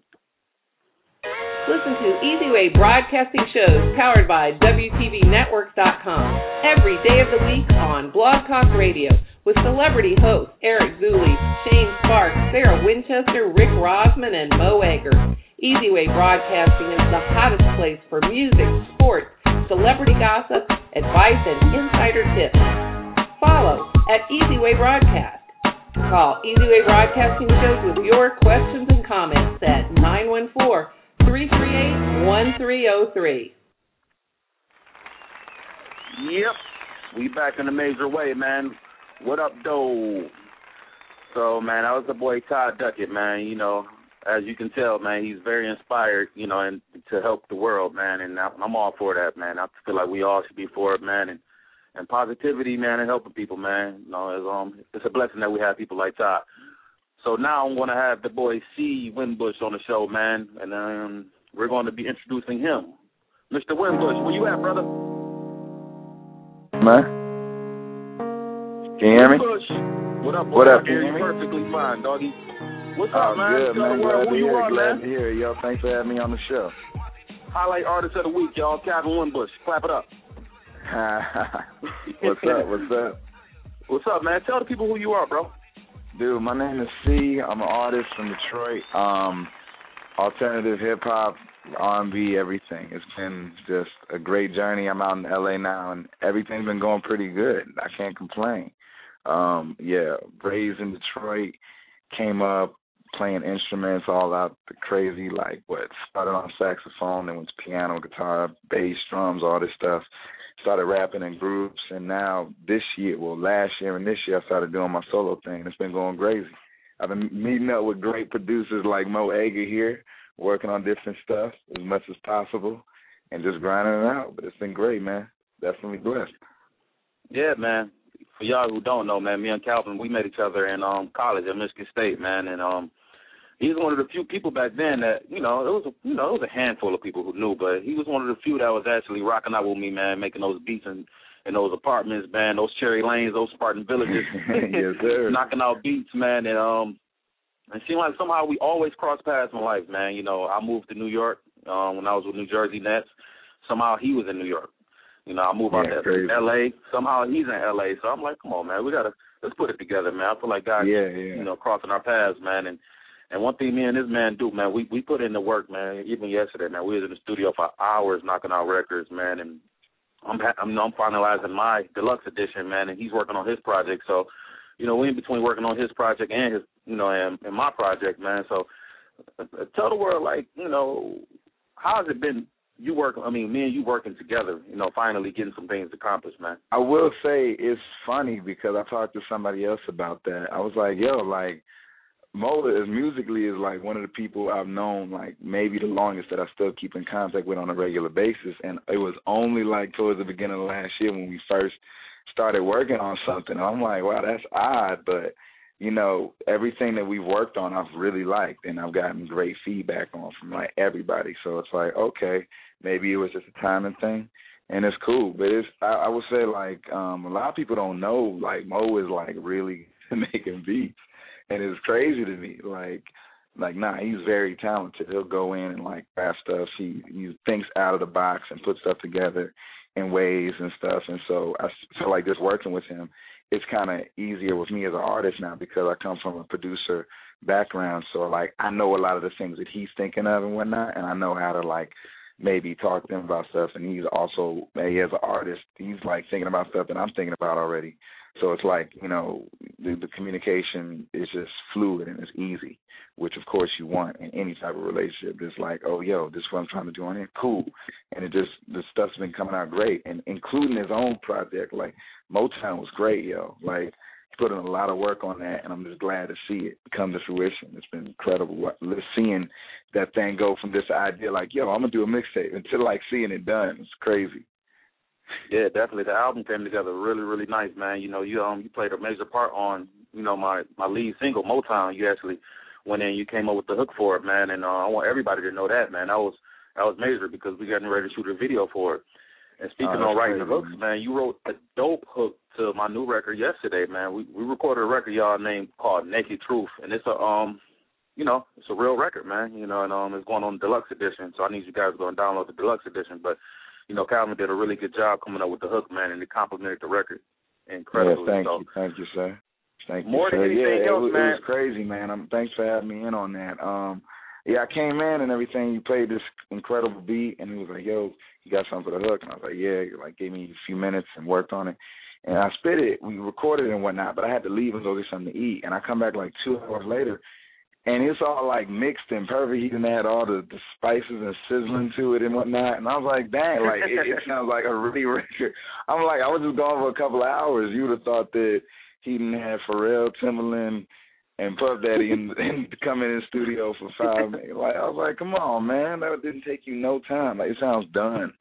Listen to Easy Way Broadcasting shows powered by WTVNetworks.com every day of the week on Blog Talk Radio with celebrity hosts Eric Zuley, Shane Sparks, Sarah Winchester, Rick Rosman, and Mo Egger. Easy Way Broadcasting is the hottest place for music, sports, celebrity gossip, advice, and insider tips. Follow at Easy Way Broadcast. Call Easy Way Broadcasting shows with your questions and comments at 914-338-1303. Yep, we back in a major way, man. What up, though? So, man, that was the boy Ty Duckett, man. You know, as you can tell, man, he's very inspired, you know, and to help the world, man, and I'm all for that, man. I feel like we all should be for it, man, and positivity, man, and helping people, man. You know, it's a blessing that we have people like Ty. So now I'm going to have the boy C. Wimbush on the show, man, and we're going to be introducing him. Mr. Wimbush, where you at, brother? Man, can you hear me? Wimbush. What up, boy? What up, can you hear me? Perfectly fine, doggy. What's up, man? Good, man. Glad to hear, man? Glad to hear, yo. Thanks for having me on the show. Highlight artist of the week, y'all. Calvin Wimbush. Clap it up. What's up? What's up, man? Tell the people who you are, bro. Dude, my name is C. I'm an artist from Detroit. Alternative hip-hop, R&B, everything. It's been just a great journey. I'm out in L.A. now, and everything's been going pretty good. I can't complain. Raised in Detroit, came up playing instruments all out the crazy, started on saxophone, then went to piano, guitar, bass, drums, all this stuff. Started rapping in groups, and now last year and this year I started doing my solo thing. It's been going crazy. I've been meeting up with great producers like Mo Egger here, working on different stuff as much as possible, and just grinding it out. But it's been great, man. Definitely blessed. Yeah, man. For y'all who don't know, man, me and Calvin, we met each other in college at Michigan State, man, and he's one of the few people back then that, it was a handful of people who knew, but he was one of the few that was actually rocking out with me, man, making those beats in those apartments, man, those Cherry Lanes, those Spartan Villages, yes, sir. knocking out beats, man, and it seemed like somehow we always cross paths in life, man. You know, I moved to New York when I was with New Jersey Nets. Somehow he was in New York. You know, I moved out to L.A. Somehow he's in L.A. So I'm like, come on, man, let's put it together, man. I feel like God, you know, crossing our paths, man. And one thing me and this man do, man, we put in the work, man. Even yesterday, man, we was in the studio for hours knocking out records, man. And I'm finalizing my deluxe edition, man, and he's working on his project. So, you know, we in between working on his project and his, you know, and my project, man. So tell the world, like, you know, how has it been? Me and you working together, you know, finally getting some things accomplished, man. I will say it's funny because I talked to somebody else about that. I was like, yo, like, Mo is musically is like one of the people I've known like maybe the longest that I still keep in contact with on a regular basis. And it was only like towards the beginning of last year when we first started working on something. I'm like, wow, that's odd, but you know, everything that we've worked on I've really liked and I've gotten great feedback on from like everybody. So it's like, okay, maybe it was just a timing thing and it's cool. But I would say like a lot of people don't know like Mo is like really making beats. And it's crazy to me. Like, nah, he's very talented. He'll go in and like craft stuff. He thinks out of the box and puts stuff together in ways and stuff. And so I feel like just working with him, it's kind of easier with me as an artist now because I come from a producer background. So like I know a lot of the things that he's thinking of and whatnot, and I know how to like maybe talk to him about stuff. And he's also, as an artist, he's like thinking about stuff that I'm thinking about already. So it's like, you know, the communication is just fluid and it's easy, which, of course, you want in any type of relationship. It's like, oh, yo, this is what I'm trying to do on it. Cool. And the stuff's been coming out great, and including his own project. Like, Motown was great, yo. Like, he put in a lot of work on that, and I'm just glad to see it come to fruition. It's been incredible seeing that thing go from this idea, like, yo, I'm going to do a mixtape, until, like, seeing it done. It's crazy. Yeah, definitely. The album came together really, really nice, man. You know, you played a major part on, you know, my lead single, Motown. You actually went in, you came up with the hook for it, man, and I want everybody to know that, man. That was major because we got ready to shoot a video for it. And speaking on writing the hooks, man, you wrote a dope hook to my new record yesterday, man. We recorded a record y'all named called Naked Truth, and it's a you know, it's a real record, man. You know, and it's going on the deluxe edition, so I need you guys to go and download the deluxe edition, but. You know, Calvin did a really good job coming up with the hook, man, and it complimented the record incredibly. Yeah, thank you, sir. Thank you, more sir. Than anything else, man. It was crazy, man. Thanks for having me in on that. I came in and everything. You played this incredible beat, and he was like, "Yo, you got something for the hook?" And I was like, "Yeah." He like gave me a few minutes and worked on it, and I spit it. We recorded it and whatnot, but I had to leave and go get something to eat. And I come back like 2 hours later. And it's all, like, mixed and perfect. He didn't add all the spices and sizzling to it and whatnot. And I was like, dang, like, it sounds like a really record. I'm like, I was just gone for a couple of hours. You would have thought that he didn't have Pharrell, Timbaland, and Puff Daddy and come in the studio for 5 minutes. Like, I was like, come on, man. That didn't take you no time. Like, it sounds done.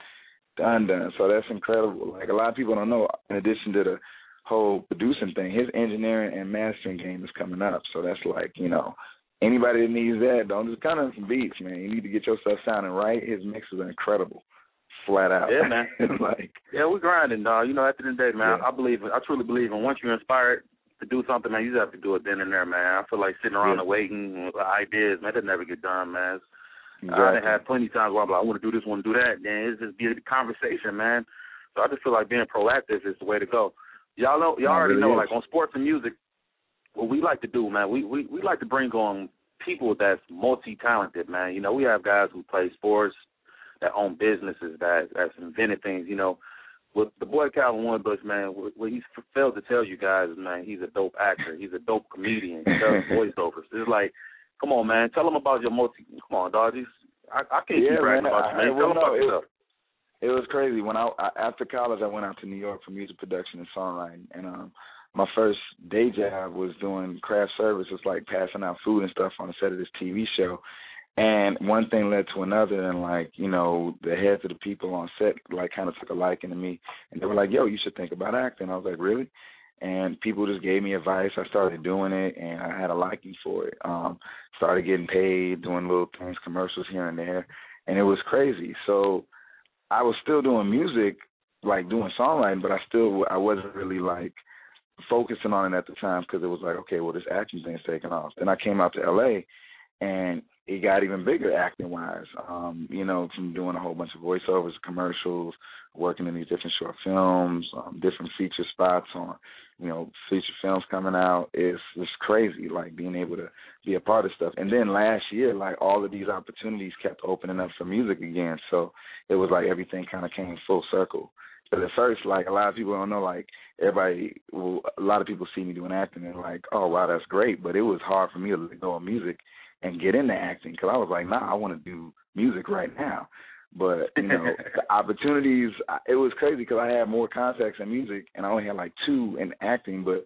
So that's incredible. Like, a lot of people don't know, in addition to the whole producing thing, his engineering and mastering game is coming up. So that's like, you know, anybody that needs that, don't just come in some beats, man. You need to get your stuff sounding right. His mixes are incredible, flat out. Yeah, man. We're grinding, dog. You know, at the end of the day, man, yeah. I truly believe in once you're inspired to do something, man, you just have to do it then and there, man. I feel like sitting around and waiting with ideas, man, that never get done, man. Exactly. I had plenty of times where I'm like, I want to do this, want to do that. Then it's just be a conversation, man. So I just feel like being proactive is the way to go. Y'all already know, like on sports and music, what we like to do, man, we like to bring on people that's multi-talented, man. You know, we have guys who play sports, that own businesses, that's invented things, you know. With the boy Calvin Winbush, man, what he's failed to tell you guys is, man, he's a dope actor. He's a dope comedian. He does voiceovers. It's like, come on, man, tell them about your come on, dog. I can't keep bragging about you, man. Tell them about yourself. It was crazy. When after college, I went out to New York for music production and songwriting, and my first day job was doing craft service. It's like passing out food and stuff on the set of this TV show. And one thing led to another, and, like, you know, the heads of the people on set, like, kind of took a liking to me. And they were like, yo, you should think about acting. I was like, really? And people just gave me advice. I started doing it, and I had a liking for it. Started getting paid, doing little things, commercials here and there, and it was crazy. So I was still doing music, like doing songwriting, but I wasn't really, like, focusing on it at the time because it was like, okay, well, this acting thing's taking off. Then I came out to L.A., and it got even bigger acting-wise, from doing a whole bunch of voiceovers, commercials, working in these different short films, different feature spots on, feature films coming out. It's crazy, like, being able to be a part of stuff. And then last year, like, all of these opportunities kept opening up for music again. So it was like everything kind of came full circle. But at first, like, a lot of people don't know, like, a lot of people see me doing acting and like, oh, wow, that's great. But it was hard for me to let go of music and get into acting because I was like, nah, I want to do music right now. But, the opportunities, it was crazy because I had more contacts in music and I only had like 2 in acting, but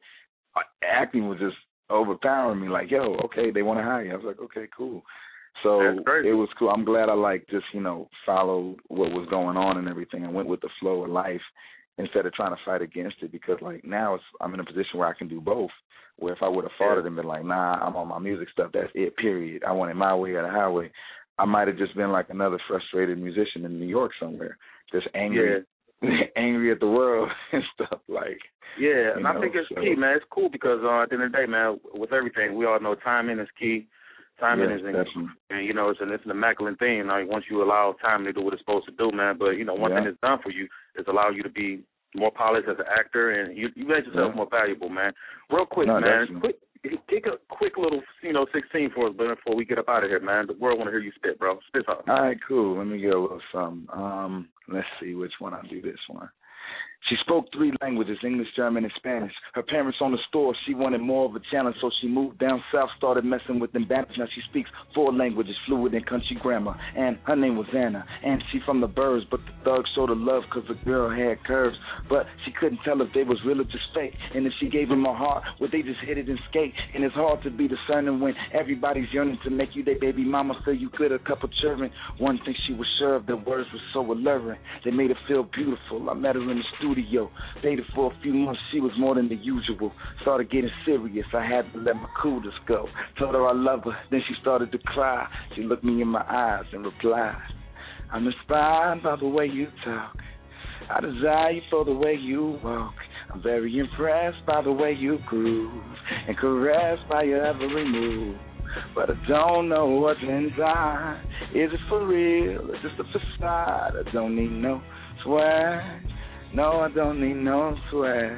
acting was just overpowering me. Like, yo, okay, they want to hire you. I was like, okay, cool. So it was cool. I'm glad I just, followed what was going on and everything and went with the flow of life instead of trying to fight against it because, like, now I'm in a position where I can do both. Where if I would have fought it and been like, nah, I'm on my music stuff, that's it, period. I want it my way or the highway. I might have just been like another frustrated musician in New York somewhere, just angry, angry at the world and stuff like. Yeah, and I think it's key, man. It's cool because at the end of the day, man, with everything, we all know timing is key. Timing is, and it's an immaculate thing. Like, once you allow time to do what it's supposed to do, man. But one thing it's done for you is allow you to be more polished as an actor, and you made yourself more valuable, man. Real quick, man. Take a quick little, 16 for us, but before we get up out of here, man. The world want to hear you spit, bro. Spit off. All right, cool. Let me get a little something. Let's see which one I'll do this one. She spoke 3 languages, English, German, and Spanish. Her parents owned a store. She wanted more of a challenge, so she moved down south, started messing with them bandits. Now she speaks 4 languages, fluent in country grammar. And her name was Anna, and she from the burbs. But the thugs showed her love because the girl had curves. But she couldn't tell if they was real or just fake. And if she gave them her heart, would they just hit it and skate? And it's hard to be discerning when everybody's yearning to make you their baby mama, so you could a couple children. One thing she was sure of, the words were so alluring. They made her feel beautiful. I met her in the studio. Dated for a few months, she was more than the usual. Started getting serious, I had to let my coolness go. Told her I love her, then she started to cry. She looked me in my eyes and replied, I'm inspired by the way you talk. I desire you for the way you walk. I'm very impressed by the way you groove and caressed by your every move. But I don't know what's inside. Is it for real or just a facade? I don't need no swag. No, I don't need no swag.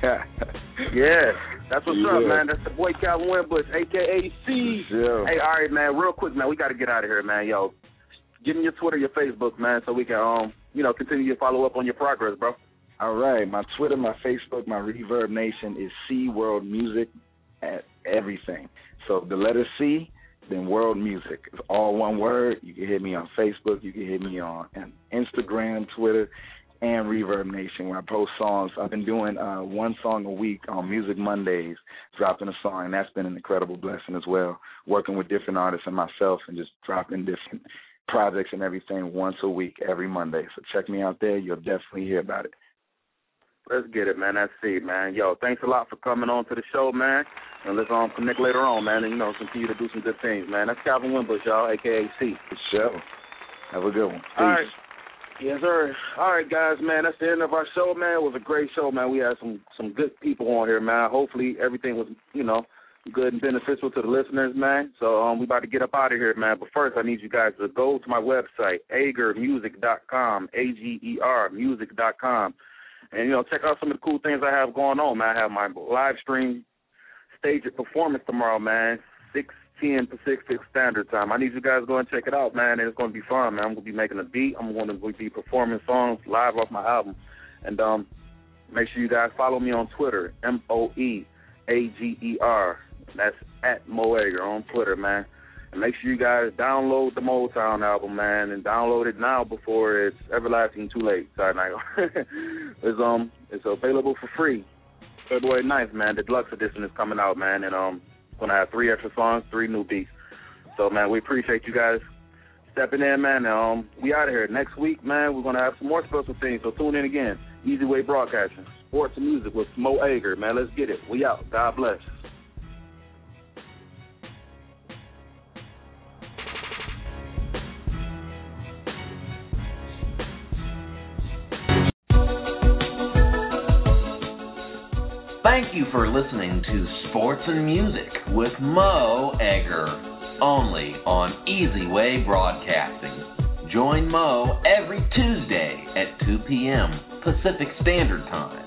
Yeah, that's what's up, man. That's the boy Calvin Winbush, a.k.a. C. Yeah. Hey, all right, man, real quick, man, we got to get out of here, man. Yo, give me your Twitter, your Facebook, man, so we can, continue to follow up on your progress, bro. All right, my Twitter, my Facebook, my Reverb Nation is C World Music at everything. So the letter C, then World Music. It's all one word. You can hit me on Facebook. You can hit me on Instagram, Twitter, and Reverb Nation, where I post songs. I've been doing 1 song a week on Music Mondays, dropping a song, and that's been an incredible blessing as well, working with different artists and myself and just dropping different projects and everything once a week, every Monday. So check me out there. You'll definitely hear about it. Let's get it, man. That's it, man. Yo, thanks a lot for coming on to the show, man. And let's connect later on, man, and, continue to do some good things, man. That's Calvin Winbush, y'all, a.k.a. C. For sure. Have a good one. Peace. All right. Yes, sir. All right, guys, man, that's the end of our show, man. It was a great show, man. We had some good people on here, man. Hopefully everything was, good and beneficial to the listeners, man. So we about to get up out of here, man. But first, I need you guys to go to my website, agermusic.com, A-G-E-R, music.com. And, check out some of the cool things I have going on, man. I have my live stream stage performance tomorrow, man, 6:10 Pacific Standard Time. I need you guys to go and check it out, man, and it's going to be fun, man. I'm going to be making a beat. I'm going to be performing songs live off my album. And make sure you guys follow me on Twitter, MOEAGER. That's at Moeager on Twitter, man. And make sure you guys download the Motown album, man, and download it now before it's everlasting too late. Sorry, it's available for free. February 9th, man. The deluxe edition is coming out, man, and going to have 3 extra songs, 3 new beats. So, man, we appreciate you guys stepping in, man. We out of here. Next week, man, we're going to have some more special things, so tune in again. Easy Way Broadcasting, sports and music with Moeager, man. Let's get it. We out. God bless. Thank you you for listening to Sports and Music with Mo Egger, only on Easy Way Broadcasting. Join Mo every Tuesday at 2 p.m. Pacific Standard Time